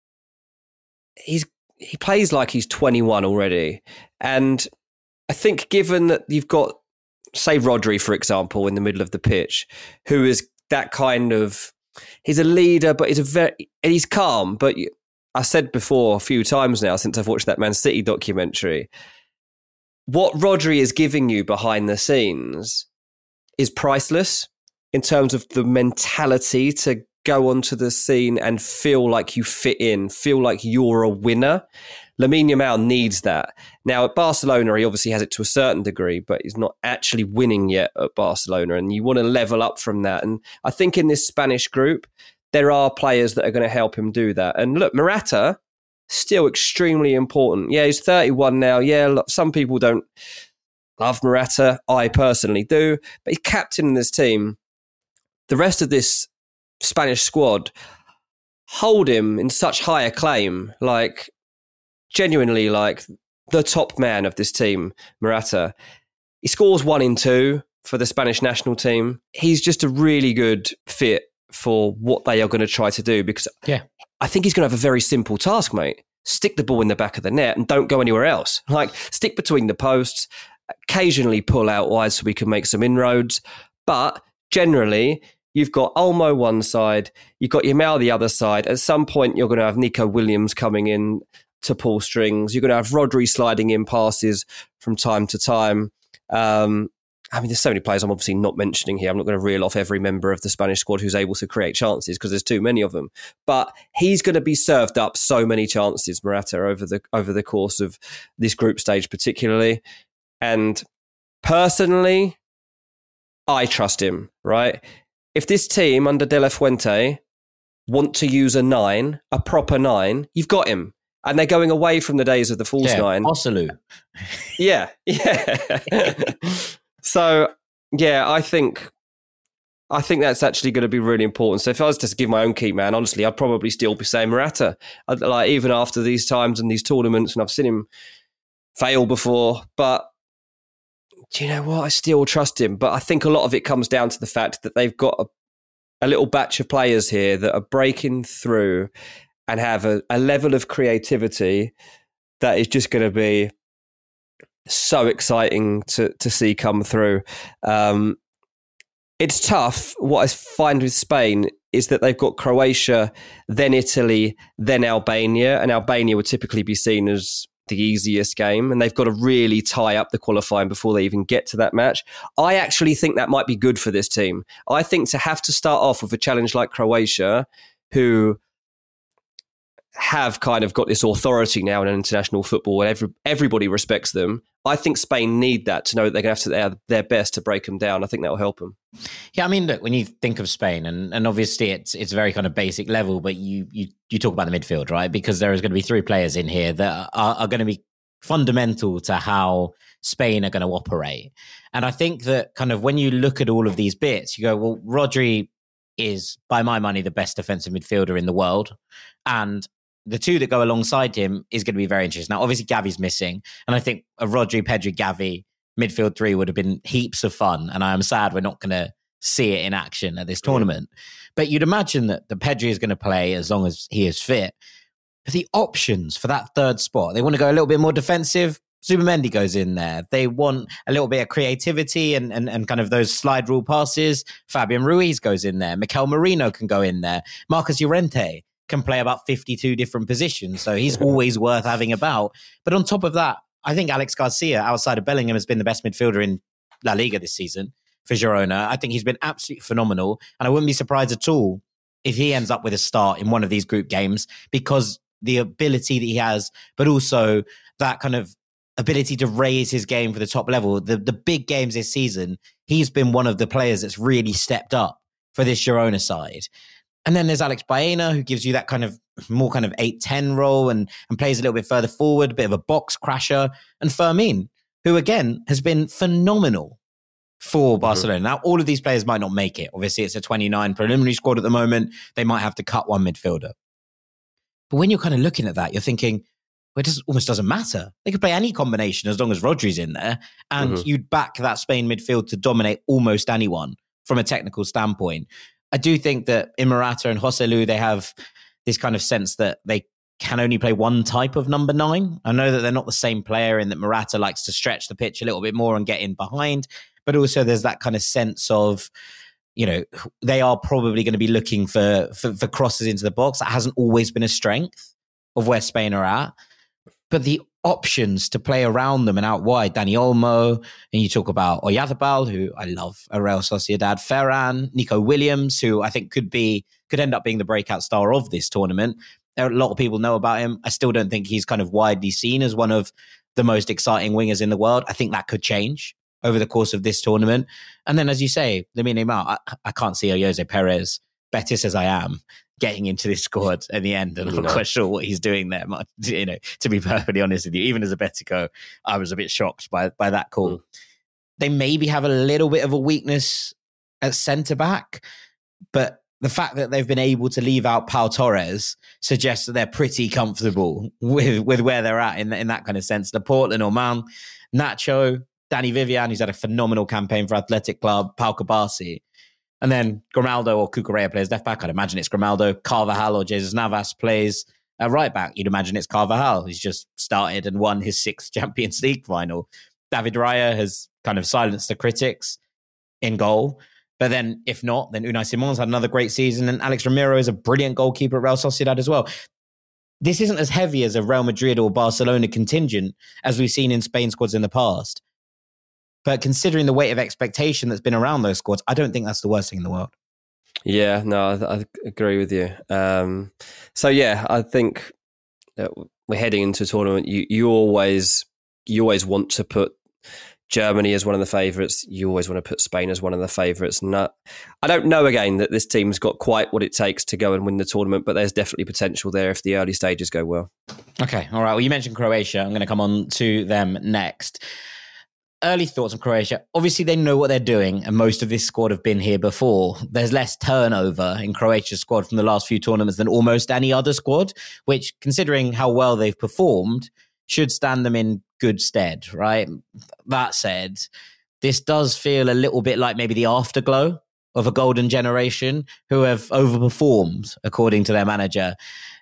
he plays like he's 21 already. And I think given that you've got, say, Rodri, for example, in the middle of the pitch, who is that kind of, he's a leader, but he's calm. But I said before a few times now, since I've watched that Man City documentary, what Rodri is giving you behind the scenes is priceless in terms of the mentality to go onto the scene and feel like you fit in, feel like you're a winner. Lamine Yamal needs that. Now, at Barcelona, he obviously has it to a certain degree, but he's not actually winning yet at Barcelona, and you want to level up from that. And I think in this Spanish group, there are players that are going to help him do that. And look, Morata, still extremely important. Yeah, he's 31 now. Yeah, look, some people don't love Morata. I personally do. But he's captain in this team. The rest of this Spanish squad hold him in such high acclaim, like genuinely like the top man of this team, Morata. He scores 1 in 2 for the Spanish national team. He's just a really good fit for what they are going to try to do because I think he's going to have a very simple task, mate. Stick the ball in the back of the net and don't go anywhere else. Like stick between the posts, occasionally pull out wide so we can make some inroads. But generally, you've got Olmo one side, you've got Yamal the other side. At some point, you're going to have Nico Williams coming in to pull strings. You're going to have Rodri sliding in passes from time to time. I mean, there's so many players I'm obviously not mentioning here. I'm not going to reel off every member of the Spanish squad who's able to create chances because there's too many of them. But he's going to be served up so many chances, Morata, over the course of this group stage particularly. And personally, I trust him, right? If this team under De La Fuente want to use a proper 9, you've got him. And they're going away from the days of the false 9. Osalu. Yeah. So, yeah, I think that's actually going to be really important. So if I was to give my own keep, man, honestly, I'd probably still be saying Morata. Like, even after these times and these tournaments, and I've seen him fail before, but do you know what? I still trust him. But I think a lot of it comes down to the fact that they've got a little batch of players here that are breaking through and have a level of creativity that is just going to be so exciting to see come through. It's tough. What I find with Spain is that they've got Croatia, then Italy, then Albania, and Albania would typically be seen as the easiest game, and they've got to really tie up the qualifying before they even get to that match. I actually think that might be good for this team. I think to have to start off with a challenge like Croatia, who have kind of got this authority now in international football and everybody respects them. I think Spain need that to know that they're going to have to do their best to break them down. I think that will help them. Yeah, I mean, look, when you think of Spain, and obviously it's very kind of basic level, but you talk about the midfield, right? Because there is going to be 3 players in here that are going to be fundamental to how Spain are going to operate. And I think that kind of when you look at all of these bits, you go, well, Rodri is, by my money, the best defensive midfielder in the world. And the 2 that go alongside him is going to be very interesting. Now, obviously, Gavi's missing. And I think a Rodri, Pedri, Gavi midfield 3 would have been heaps of fun. And I am sad we're not going to see it in action at this tournament. But you'd imagine that the Pedri is going to play as long as he is fit. But the options for that 3rd spot, they want to go a little bit more defensive. Zubimendi goes in there. They want a little bit of creativity and kind of those slide rule passes. Fabian Ruiz goes in there. Mikel Merino can go in there. Marcus Llorente can play about 52 different positions. So he's always worth having about. But on top of that, I think Alex Garcia, outside of Bellingham, has been the best midfielder in La Liga this season for Girona. I think he's been absolutely phenomenal. And I wouldn't be surprised at all if he ends up with a start in one of these group games, because the ability that he has, but also that kind of ability to raise his game for the top level. The big games this season, he's been one of the players that's really stepped up for this Girona side. And then there's Alex Baena, who gives you that kind of more kind of 8-10 role and plays a little bit further forward, a bit of a box crasher. And Fermin, who again has been phenomenal for Barcelona. Now, all of these players might not make it. Obviously, it's a 29 preliminary squad at the moment. They might have to cut one midfielder. But when you're kind of looking at that, you're thinking, well, it almost doesn't matter. They could play any combination as long as Rodri's in there. And you'd back that Spain midfield to dominate almost anyone from a technical standpoint. I do think that in Morata and Joselu, they have this kind of sense that they can only play one type of number 9. I know that they're not the same player in that Morata likes to stretch the pitch a little bit more and get in behind. But also there's that kind of sense of, you know, they are probably going to be looking for crosses into the box. That hasn't always been a strength of where Spain are at. But the options to play around them and out wide, Dani Olmo, and you talk about Oyarzabal, who I love, Real Sociedad, Ferran, Nico Williams, who I think could end up being the breakout star of this tournament. A lot of people know about him. I still don't think he's kind of widely seen as one of the most exciting wingers in the world. I think that could change over the course of this tournament. And then, as you say, Lamine Yamal, I can't see Jose Perez, Betis as I am, getting into this squad at the end. And I'm not quite sure what he's doing there. You know, to be perfectly honest with you, even as a Betico, I was a bit shocked by that call. They maybe have a little bit of a weakness at centre-back, but the fact that they've been able to leave out Pau Torres suggests that they're pretty comfortable with where they're at in that kind of sense. Laporte, Lenormand, Nacho, Dani Vivian, who's had a phenomenal campaign for Athletic Club, Pau Kabasi. And then Grimaldo or Cucurella plays left back. I'd imagine it's Grimaldo. Carvajal or Jesus Navas plays right back. You'd imagine it's Carvajal. He's just started and won his 6th Champions League final. David Raya has kind of silenced the critics in goal. But then if not, then Unai Simon's had another great season. And Alex Romero is a brilliant goalkeeper at Real Sociedad as well. This isn't as heavy as a Real Madrid or Barcelona contingent as we've seen in Spain squads in the past. But considering the weight of expectation that's been around those squads, I don't think that's the worst thing in the world. Yeah, no, I agree with you. I think we're heading into a tournament. You always want to put Germany as one of the favourites. You always want to put Spain as one of the favourites. I don't know again that this team's got quite what it takes to go and win the tournament, but there's definitely potential there if the early stages go well. Okay, all right. Well, you mentioned Croatia. I'm going to come on to them next. Early thoughts on Croatia. Obviously, they know what they're doing, and most of this squad have been here before. There's less turnover in Croatia's squad from the last few tournaments than almost any other squad, which, considering how well they've performed, should stand them in good stead, right? That said, this does feel a little bit like maybe the afterglow of a golden generation who have overperformed, according to their manager,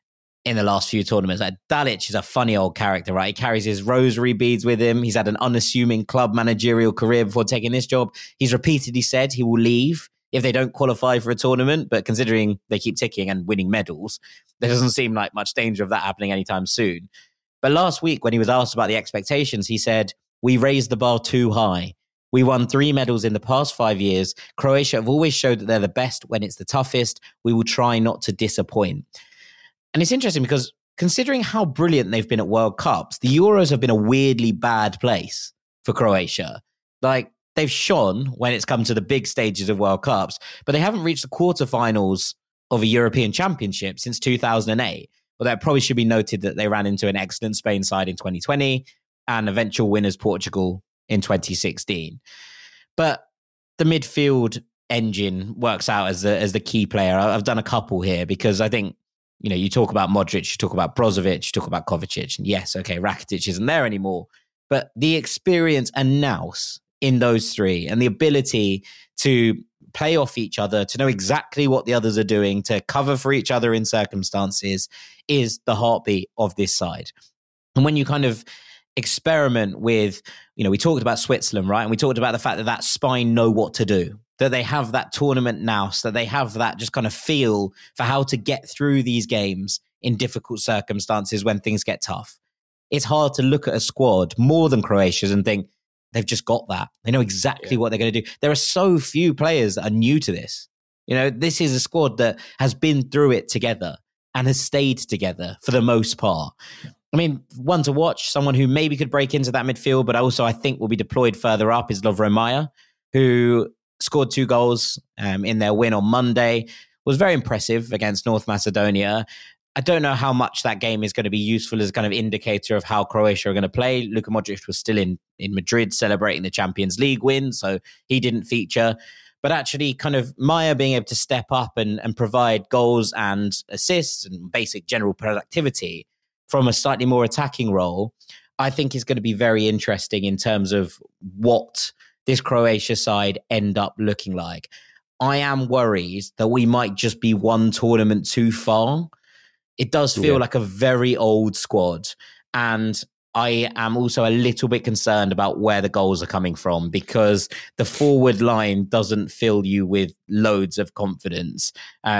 in the last few tournaments. Dalic is a funny old character, right? He carries his rosary beads with him. He's had an unassuming club managerial career before taking this job. He's repeatedly said he will leave if they don't qualify for a tournament, but considering they keep ticking and winning medals, there doesn't seem like much danger of that happening anytime soon. But last week, when he was asked about the expectations, he said, "We raised the bar too high. We won 3 medals in the past 5 years. Croatia have always showed that they're the best when it's the toughest. We will try not to disappoint." And it's interesting because considering how brilliant they've been at World Cups, the Euros have been a weirdly bad place for Croatia. Like, they've shone when it's come to the big stages of World Cups, but they haven't reached the quarterfinals of a European Championship since 2008. Well, that probably should be noted that they ran into an excellent Spain side in 2020 and eventual winners Portugal in 2016. But the midfield engine works out as the key player. I've done a couple here because I think, you talk about Modric, you talk about Brozovic, you talk about Kovacic. And yes, okay, Rakitic isn't there anymore. But the experience and nous in those three and the ability to play off each other, to know exactly what the others are doing, to cover for each other in circumstances is the heartbeat of this side. And when you kind of experiment with, we talked about Switzerland, right? And we talked about the fact that spine know what to do, that they have that tournament nous, that they have that just kind of feel for how to get through these games in difficult circumstances when things get tough. It's hard to look at a squad more than Croatia's and think they've just got that. They know exactly what they're going to do. There are so few players that are new to this. This is a squad that has been through it together and has stayed together for the most part. I mean, one to watch, someone who maybe could break into that midfield, but also I think will be deployed further up is Lovro Majer, who scored 2 goals in their win on Monday, was very impressive against North Macedonia. I don't know how much that game is going to be useful as a kind of indicator of how Croatia are going to play. Luka Modric was still in Madrid celebrating the Champions League win, so he didn't feature. But actually kind of Majer being able to step up and provide goals and assists and basic general productivity from a slightly more attacking role, I think is going to be very interesting in terms of what this Croatia side end up looking like. I am worried that we might just be one tournament too far. It does feel like a very old squad. And I am also a little bit concerned about where the goals are coming from because the forward line doesn't fill you with loads of confidence.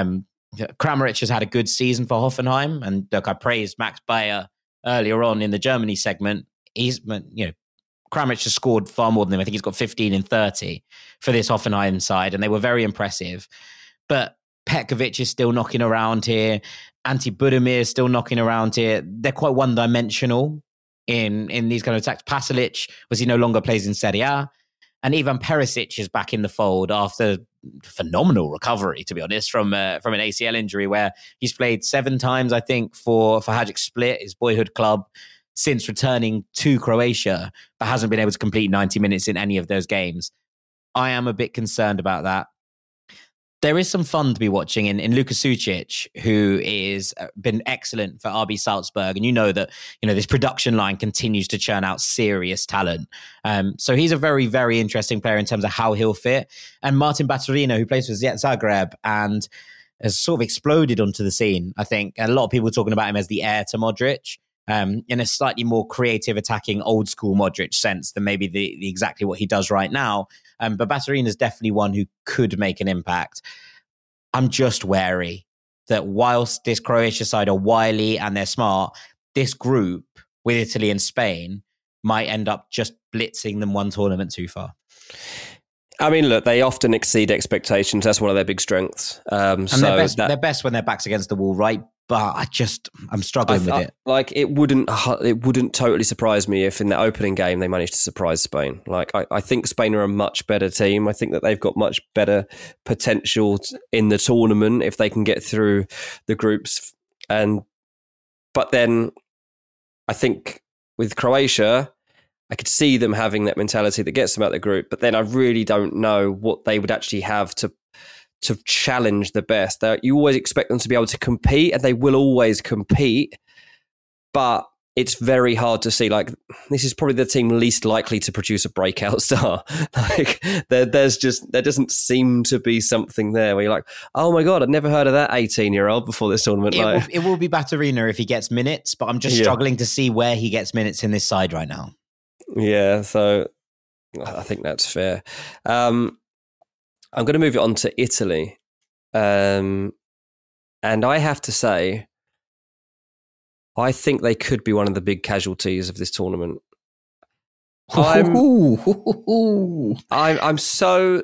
Kramaric has had a good season for Hoffenheim. And look, I praised Max Bayer earlier on in the Germany segment. Kramaric has scored far more than him. I think he's got 15 in 30 for this Hoffenheim side, and they were very impressive. But Petkovic is still knocking around here. Ante Budimir is still knocking around here. They're quite one-dimensional in these kind of attacks. Pasalic, he no longer plays in Serie A. And Ivan Perisic is back in the fold after phenomenal recovery, to be honest, from an ACL injury where he's played 7 times, I think, for Hajduk Split, his boyhood club, since returning to Croatia, but hasn't been able to complete 90 minutes in any of those games. I am a bit concerned about that. There is some fun to be watching in Luka Sucic, who is been excellent for RB Salzburg. And that, this production line continues to churn out serious talent. So he's a very, very interesting player in terms of how he'll fit. And Martin Baturina, who plays for Zagreb and has sort of exploded onto the scene, I think. And a lot of people are talking about him as the heir to Modric. In a slightly more creative, attacking, old school Modric sense than maybe the exactly what he does right now. But Baturina is definitely one who could make an impact. I'm just wary that whilst this Croatia side are wily and they're smart, this group with Italy and Spain might end up just blitzing them one tournament too far. I mean, look, they often exceed expectations. That's one of their big strengths. And they're best when their back's against the wall, right? But I'm struggling with it. Like, it wouldn't totally surprise me if in the opening game they managed to surprise Spain. Like, I think Spain are a much better team. I think that they've got much better potential in the tournament if they can get through the groups. But then I think with Croatia, I could see them having that mentality that gets them out of the group, but then I really don't know what they would actually have to challenge the best. You always expect them to be able to compete, and they will always compete, but it's very hard to see. Like, this is probably the team least likely to produce a breakout star. Like, there doesn't seem to be something there where you're like, oh my God, I'd never heard of that 18-year-old before this tournament. It will be Baturina if he gets minutes, but I'm just struggling to see where he gets minutes in this side right now. Yeah, so I think that's fair. I'm going to move it on to Italy. And I have to say, I think they could be one of the big casualties of this tournament. I'm so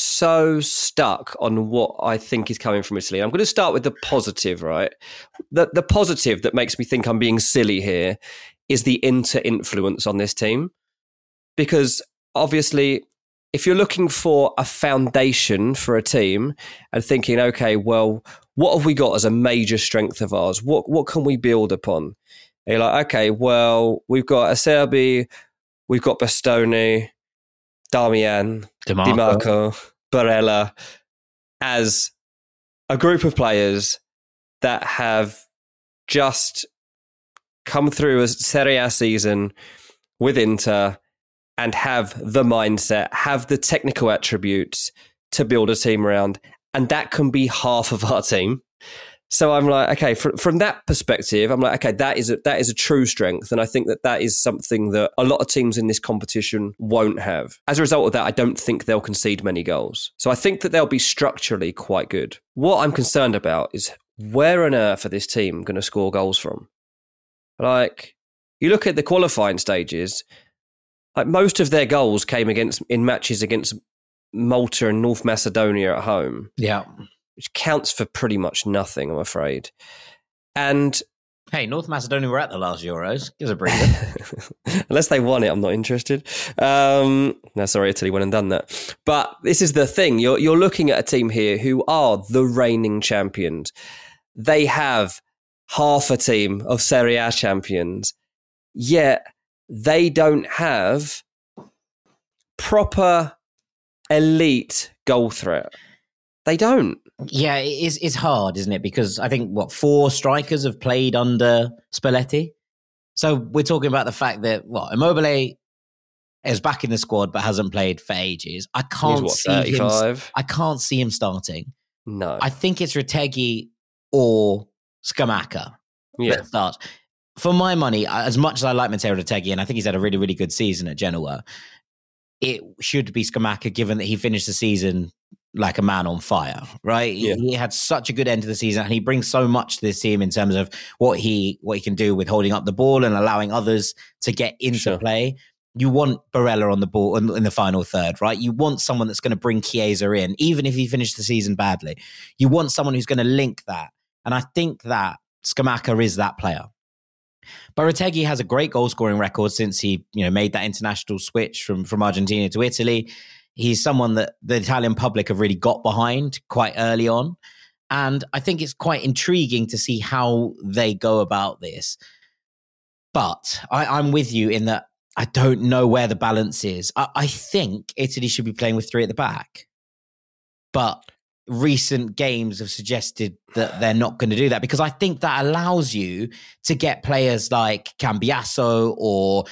stuck on what I think is coming from Italy. I'm going to start with the positive, right? The positive that makes me think I'm being silly here is the Inter influence on this team. Because obviously, if you're looking for a foundation for a team and thinking, okay, well, what have we got as a major strength of ours? What can we build upon? And you're like, okay, well, we've got Acerbi, we've got Bastoni, Darmian, Di Marco, Barella, as a group of players that have just come through a Serie A season with Inter and have the mindset, have the technical attributes to build a team around. And that can be half of our team. So I'm like, okay, from that perspective, I'm like, okay, that is a true strength. And I think that is something that a lot of teams in this competition won't have. As a result of that, I don't think they'll concede many goals. So I think that they'll be structurally quite good. What I'm concerned about is where on earth are this team going to score goals from? Like, you look at the qualifying stages, like most of their goals came in matches against Malta and North Macedonia at home. Yeah. Which counts for pretty much nothing, I'm afraid. And hey, North Macedonia were at the last Euros. Give us a breather. Unless they won it, I'm not interested. No, sorry, Italy went and done that. But this is the thing. You're looking at a team here who are the reigning champions. They have half a team of Serie A champions, yet they don't have proper elite goal threat. They don't. Yeah, it's hard, isn't it? Because I think, 4 strikers have played under Spalletti? So we're talking about the fact that, Immobile is back in the squad but hasn't played for ages. I can't see him starting. No. I think it's Retegui or Scamacca that starts. For my money, as much as I like Matteo Retegui, and I think he's had a really, really good season at Genoa, it should be Scamacca, given that he finished the season like a man on fire, right? Yeah. He had such a good end to the season, and he brings so much to this team in terms of what he can do with holding up the ball and allowing others to get into play. You want Barella on the ball in the final third, right? You want someone that's going to bring Chiesa in, even if he finished the season badly. You want someone who's going to link that. And I think that Scamacca is that player. But Retegui has a great goal-scoring record since he, made that international switch from Argentina to Italy. He's someone that the Italian public have really got behind quite early on. And I think it's quite intriguing to see how they go about this. But I'm with you in that I don't know where the balance is. I think Italy should be playing with 3 at the back. But recent games have suggested that they're not going to do that, because I think that allows you to get players like Cambiasso or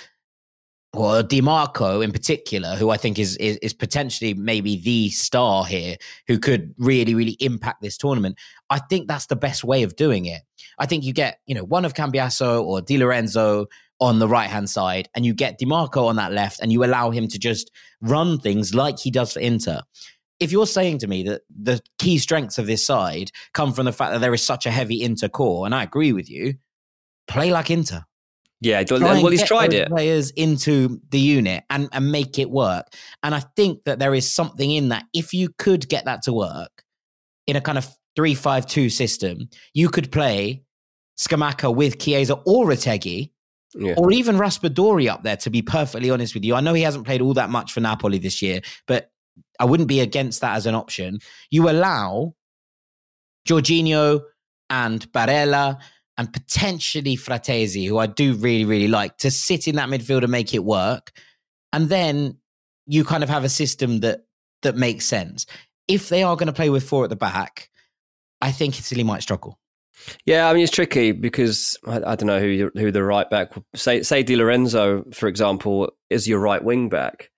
Di Marco in particular, who I think is potentially maybe the star here, who could really, really impact this tournament. I think that's the best way of doing it. I think you get, one of Cambiasso or Di Lorenzo on the right-hand side, and you get Di Marco on that left, and you allow him to just run things like he does for Inter. If you're saying to me that the key strengths of this side come from the fact that there is such a heavy Inter core, and I agree with you, play like Inter. Yeah, well, he's tried it. Players into the unit and make it work. And I think that there is something in that. If you could get that to work in a kind of 3-5-2 system, you could play Scamacca with Chiesa or Retegui, or even Raspadori up there, to be perfectly honest with you. I know he hasn't played all that much for Napoli this year, but I wouldn't be against that as an option. You allow Jorginho and Barella and potentially Fratesi, who I do really, really like, to sit in that midfield and make it work. And then you kind of have a system that makes sense. If they are going to play with 4 at the back, I think Italy might struggle. Yeah, I mean, it's tricky because I don't know who the right back, say Di Lorenzo, for example, is your right wing back.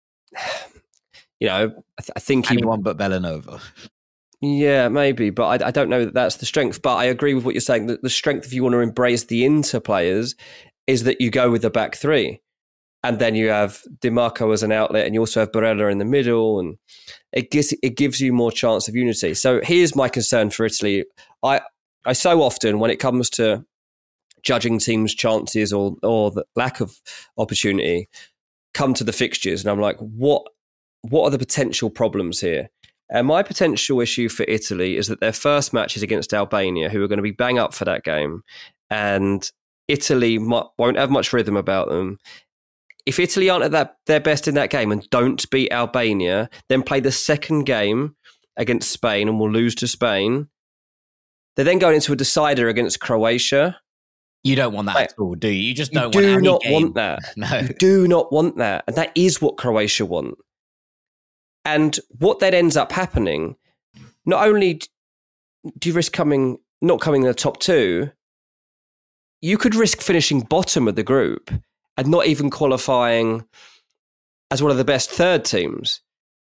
I think anyone but Bellanova. Yeah, maybe, but I don't know that that's the strength. But I agree with what you're saying, that the strength, if you want to embrace the Inter players, is that you go with the back 3. And then you have Di Marco as an outlet, and you also have Barella in the middle, and it gives you more chance of unity. So here's my concern for Italy. I so often, when it comes to judging teams' chances or the lack of opportunity, come to the fixtures, and I'm like, what are the potential problems here? And my potential issue for Italy is that their first match is against Albania, who are going to be bang up for that game. And Italy won't have much rhythm about them. If Italy aren't at their best in that game and don't beat Albania, then play the second game against Spain and will lose to Spain, they're then going into a decider against Croatia. You don't want that at all, do you? You just don't want that. No. You do not want that. And that is what Croatia want. And what then ends up happening, not only do you risk not coming in the top 2, you could risk finishing bottom of the group and not even qualifying as one of the best third teams.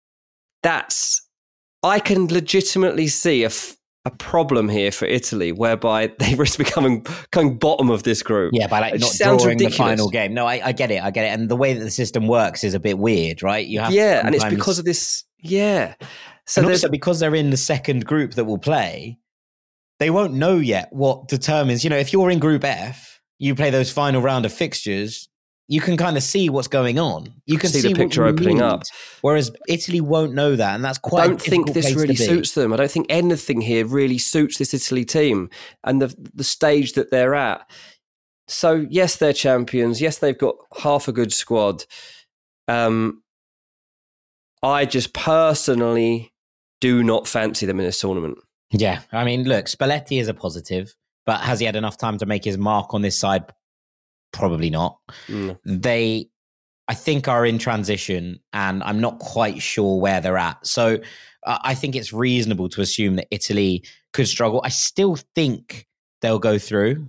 I can legitimately see a problem here for Italy, whereby they risk coming bottom of this group. Yeah, by not drawing the final game. No, I get it. And the way that the system works is a bit weird, right? You have and it's because of this. Yeah. So also because they're in the second group that will play, they won't know yet what determines. If you're in Group F, you play those final round of fixtures, you can kind of see what's going on. You can see the picture opening up. Whereas Italy won't know that, and that's quite. I don't think this really suits them. I don't think anything here really suits this Italy team and the stage that they're at. So yes, they're champions. Yes, they've got half a good squad. I just personally do not fancy them in this tournament. Yeah, I mean, look, Spalletti is a positive, but has he had enough time to make his mark on this side? Probably not. They, I think, are in transition, and I'm not quite sure where they're at. So I think it's reasonable to assume that Italy could struggle. I still think they'll go through.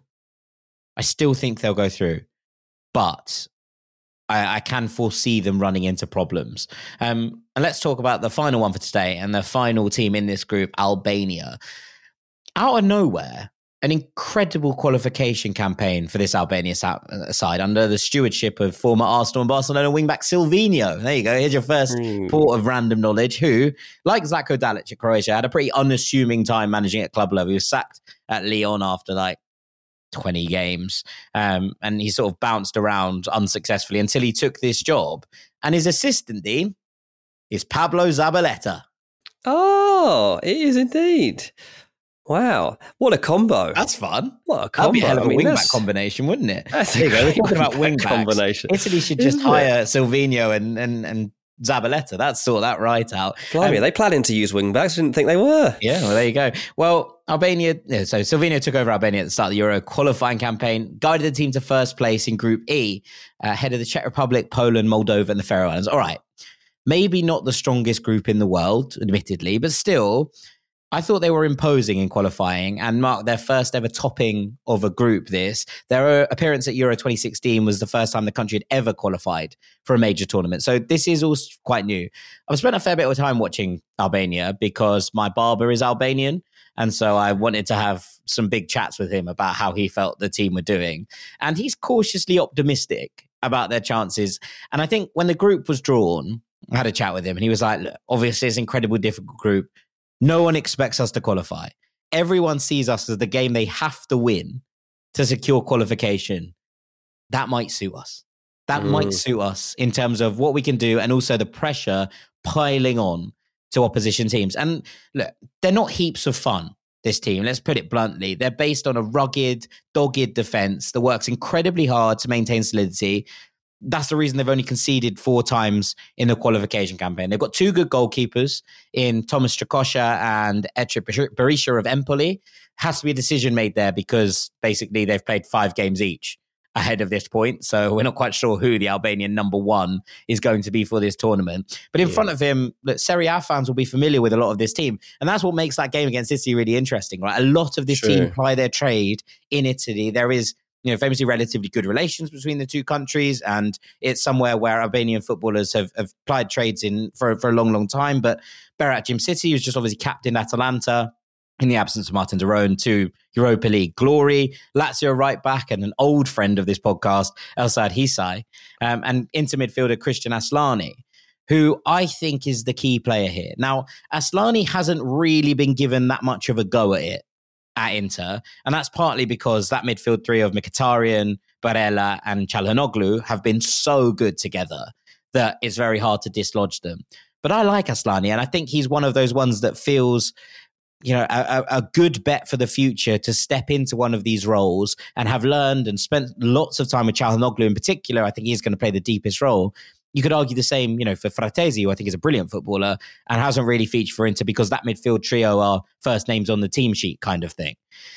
But I can foresee them running into problems. And let's talk about the final one for today, and the final team in this group, Albania. Out of nowhere, an incredible qualification campaign for this Albania side under the stewardship of former Arsenal and Barcelona wingback Silvinho. There you go. Here's your first port of random knowledge, who, like Zlatko Dalic at Croatia, had a pretty unassuming time managing at club level. He was sacked at Lyon after 20 games. And he sort of bounced around unsuccessfully until he took this job. And his assistant, Dean, is Pablo Zabaleta. Oh, it is indeed. Wow, what a combo. That's fun. What a combo. That'd be a hell of a wingback combination, wouldn't it? There you go. We're talking about wingbacks. Combination. Italy should just hire Silvinho and Zabaleta. That's sort that right out. Blimey, are they planning to use wingbacks? I didn't think they were. Yeah, well, there you go. Well, Albania, so Silvinho took over Albania at the start of the Euro qualifying campaign, guided the team to first place in Group E, ahead of the Czech Republic, Poland, Moldova, and the Faroe Islands. All right, maybe not the strongest group in the world, admittedly, but still, I thought they were imposing in qualifying and marked their first ever topping of a group this. Their appearance at Euro 2016 was the first time the country had ever qualified for a major tournament. So this is all quite new. I've spent a fair bit of time watching Albania because my barber is Albanian. And so I wanted to have some big chats with him about how he felt the team were doing. And he's cautiously optimistic about their chances. And I think when the group was drawn, I had a chat with him and he was like, look, obviously it's an incredibly difficult group. No one expects us to qualify. Everyone sees us as the game they have to win to secure qualification. that might suit us. That might suit us in terms of what we can do and also the pressure piling on to opposition teams. And look, they're not heaps of fun, this team. Let's put it bluntly. They're based on a rugged, dogged defense that works incredibly hard to maintain solidity. That's the reason they've only conceded 4 times in the qualification campaign. They've got 2 good goalkeepers in Thomas Strakosha and Etche Berisha of Empoli. Has to be a decision made there because basically they've played 5 games each ahead of this point. So we're not quite sure who the Albanian number 1 is going to be for this tournament. But in front of him, look, Serie A fans will be familiar with a lot of this team. And that's what makes that game against Italy really interesting, right? A lot of this team ply their trade in Italy. There is, famously relatively good relations between the 2 countries. And it's somewhere where Albanian footballers have plied trades in for a long, long time. But Berat Jimsiti, who's just obviously captained Atalanta, in the absence of Martin de Roon, to Europa League glory. Lazio right back and an old friend of this podcast, Elsad Hisai, and into midfielder Christian Aslani, who I think is the key player here. Now, Aslani hasn't really been given that much of a go at it at Inter, and that's partly because that midfield 3 of Mkhitaryan, Barella and Çalhanoğlu have been so good together that it's very hard to dislodge them. But I like Aslani, and I think he's one of those ones that feels a good bet for the future to step into one of these roles and have learned and spent lots of time with Çalhanoğlu in particular. I think he's going to play the deepest role. You could argue the same, for Frattesi, who I think is a brilliant footballer and hasn't really featured for Inter because that midfield trio are first names on the team sheet kind of thing.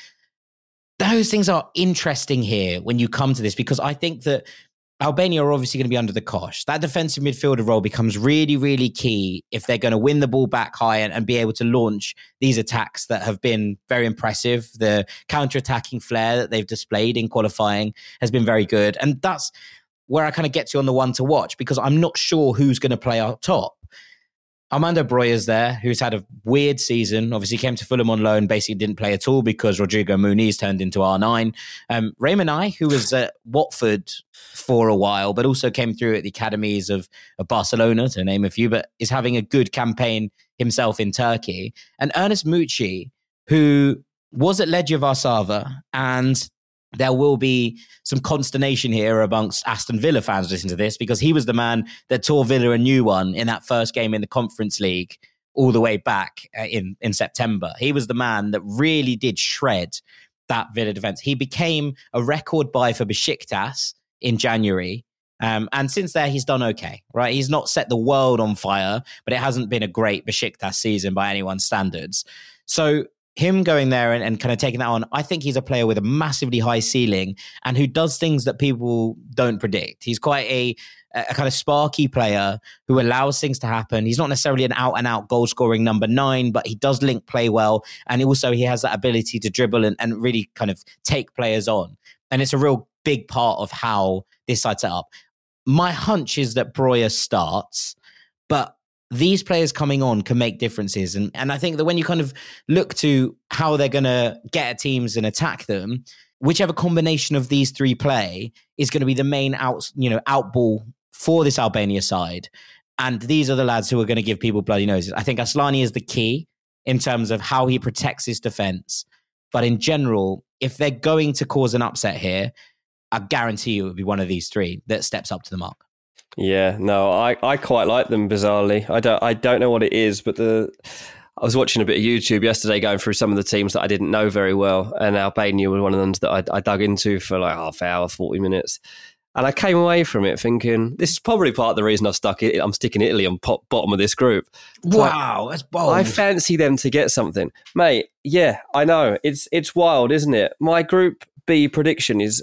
Those things are interesting here when you come to this because I think that Albania are obviously going to be under the cosh. That defensive midfielder role becomes really, really key if they're going to win the ball back high and be able to launch these attacks that have been very impressive. The counter-attacking flair that they've displayed in qualifying has been very good. And that's where I kind of get to on the one to watch because I'm not sure who's going to play up top. Armando Broja's there, who's had a weird season. Obviously came to Fulham on loan, basically didn't play at all because Rodrigo Muniz turned into R9. Raymond I, who was at Watford for a while, but also came through at the academies of Barcelona, to name a few, but is having a good campaign himself in Turkey. And Ernest Mucci, who was at Legia Warszawa, and there will be some consternation here amongst Aston Villa fans listening to this because he was the man that tore Villa a new one in that first game in the Conference League all the way back in September. He was the man that really did shred that Villa defence. He became a record buy for Besiktas in January. And since there, he's done okay, right? He's not set the world on fire, but it hasn't been a great Besiktas season by anyone's standards. So him going there and kind of taking that on, I think he's a player with a massively high ceiling and who does things that people don't predict. He's quite a kind of sparky player who allows things to happen. He's not necessarily an out-and-out goal-scoring number 9, but he does link play well. And also he has that ability to dribble and really kind of take players on. And it's a real big part of how this side's set up. My hunch is that Broja starts, but these players coming on can make differences. And I think that when you kind of look to how they're going to get at teams and attack them, whichever combination of these 3 play is going to be the main out ball for this Albania side. And these are the lads who are going to give people bloody noses. I think Aslani is the key in terms of how he protects his defense. But in general, if they're going to cause an upset here, I guarantee you it would be one of these 3 that steps up to the mark. Yeah, no, I quite like them, bizarrely. I don't know what it is, but I was watching a bit of YouTube yesterday going through some of the teams that I didn't know very well, and Albania was one of them that I dug into for like half hour, 40 minutes. And I came away from it thinking, this is probably part of the reason I'm sticking Italy on bottom of this group. Wow, that's bold. I fancy them to get something. Mate, yeah, I know. It's wild, isn't it? My Group B prediction is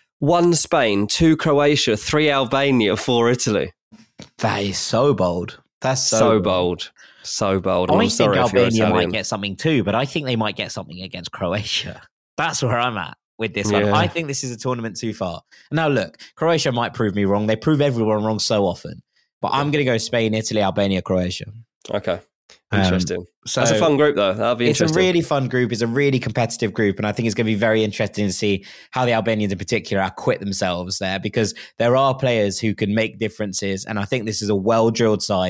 1 Spain, 2 Croatia, 3 Albania, 4 Italy. That is so bold. That's so bold. So bold. I think Albania might get something too, but I think they might get something against Croatia. That's where I'm at with this one. I think this is a tournament too far. Now, look, Croatia might prove me wrong. They prove everyone wrong so often. But I'm going to go Spain, Italy, Albania, Croatia. Okay. Interesting. So that's a fun group, though. That'll be interesting. It's a really fun group. It's a really competitive group. And I think it's going to be very interesting to see how the Albanians in particular acquit themselves there, because there are players who can make differences. And I think this is a well-drilled side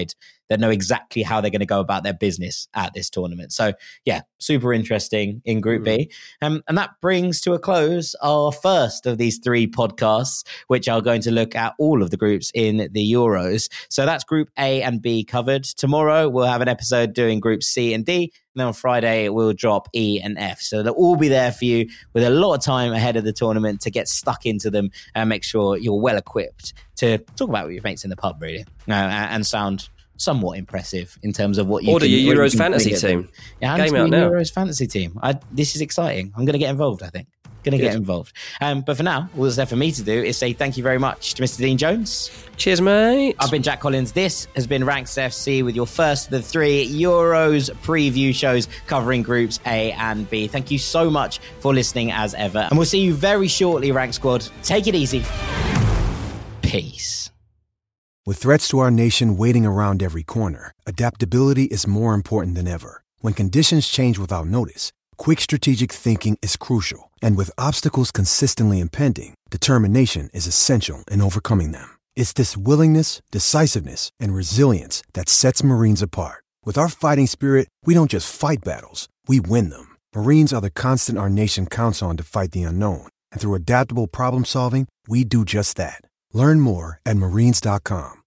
that know exactly how they're going to go about their business at this tournament. So yeah, super interesting in Group B. And that brings to a close our first of these 3 podcasts, which are going to look at all of the groups in the Euros. So that's Group A and B covered. Tomorrow we'll have an episode doing Group C and D. And then on Friday, we'll drop E and F. So they'll all be there for you with a lot of time ahead of the tournament to get stuck into them and make sure you're well equipped to talk about with your mates in the pub, really, and sound somewhat impressive in terms of what you order your Euros fantasy team. Yeah, game out now. Euros fantasy team. This is exciting. I'm going to get involved, I think. Get involved. But for now, all that's left for me to do is say thank you very much to Mr. Dean Jones. Cheers, mate. I've been Jack Collins. This has been Ranks FC with your first of the 3 Euros preview shows covering Groups A and B. Thank you so much for listening as ever. And we'll see you very shortly, Rank Squad. Take it easy. Peace. With threats to our nation waiting around every corner, adaptability is more important than ever. When conditions change without notice, quick strategic thinking is crucial. And with obstacles consistently impending, determination is essential in overcoming them. It's this willingness, decisiveness, and resilience that sets Marines apart. With our fighting spirit, we don't just fight battles, we win them. Marines are the constant our nation counts on to fight the unknown. And through adaptable problem solving, we do just that. Learn more at Marines.com.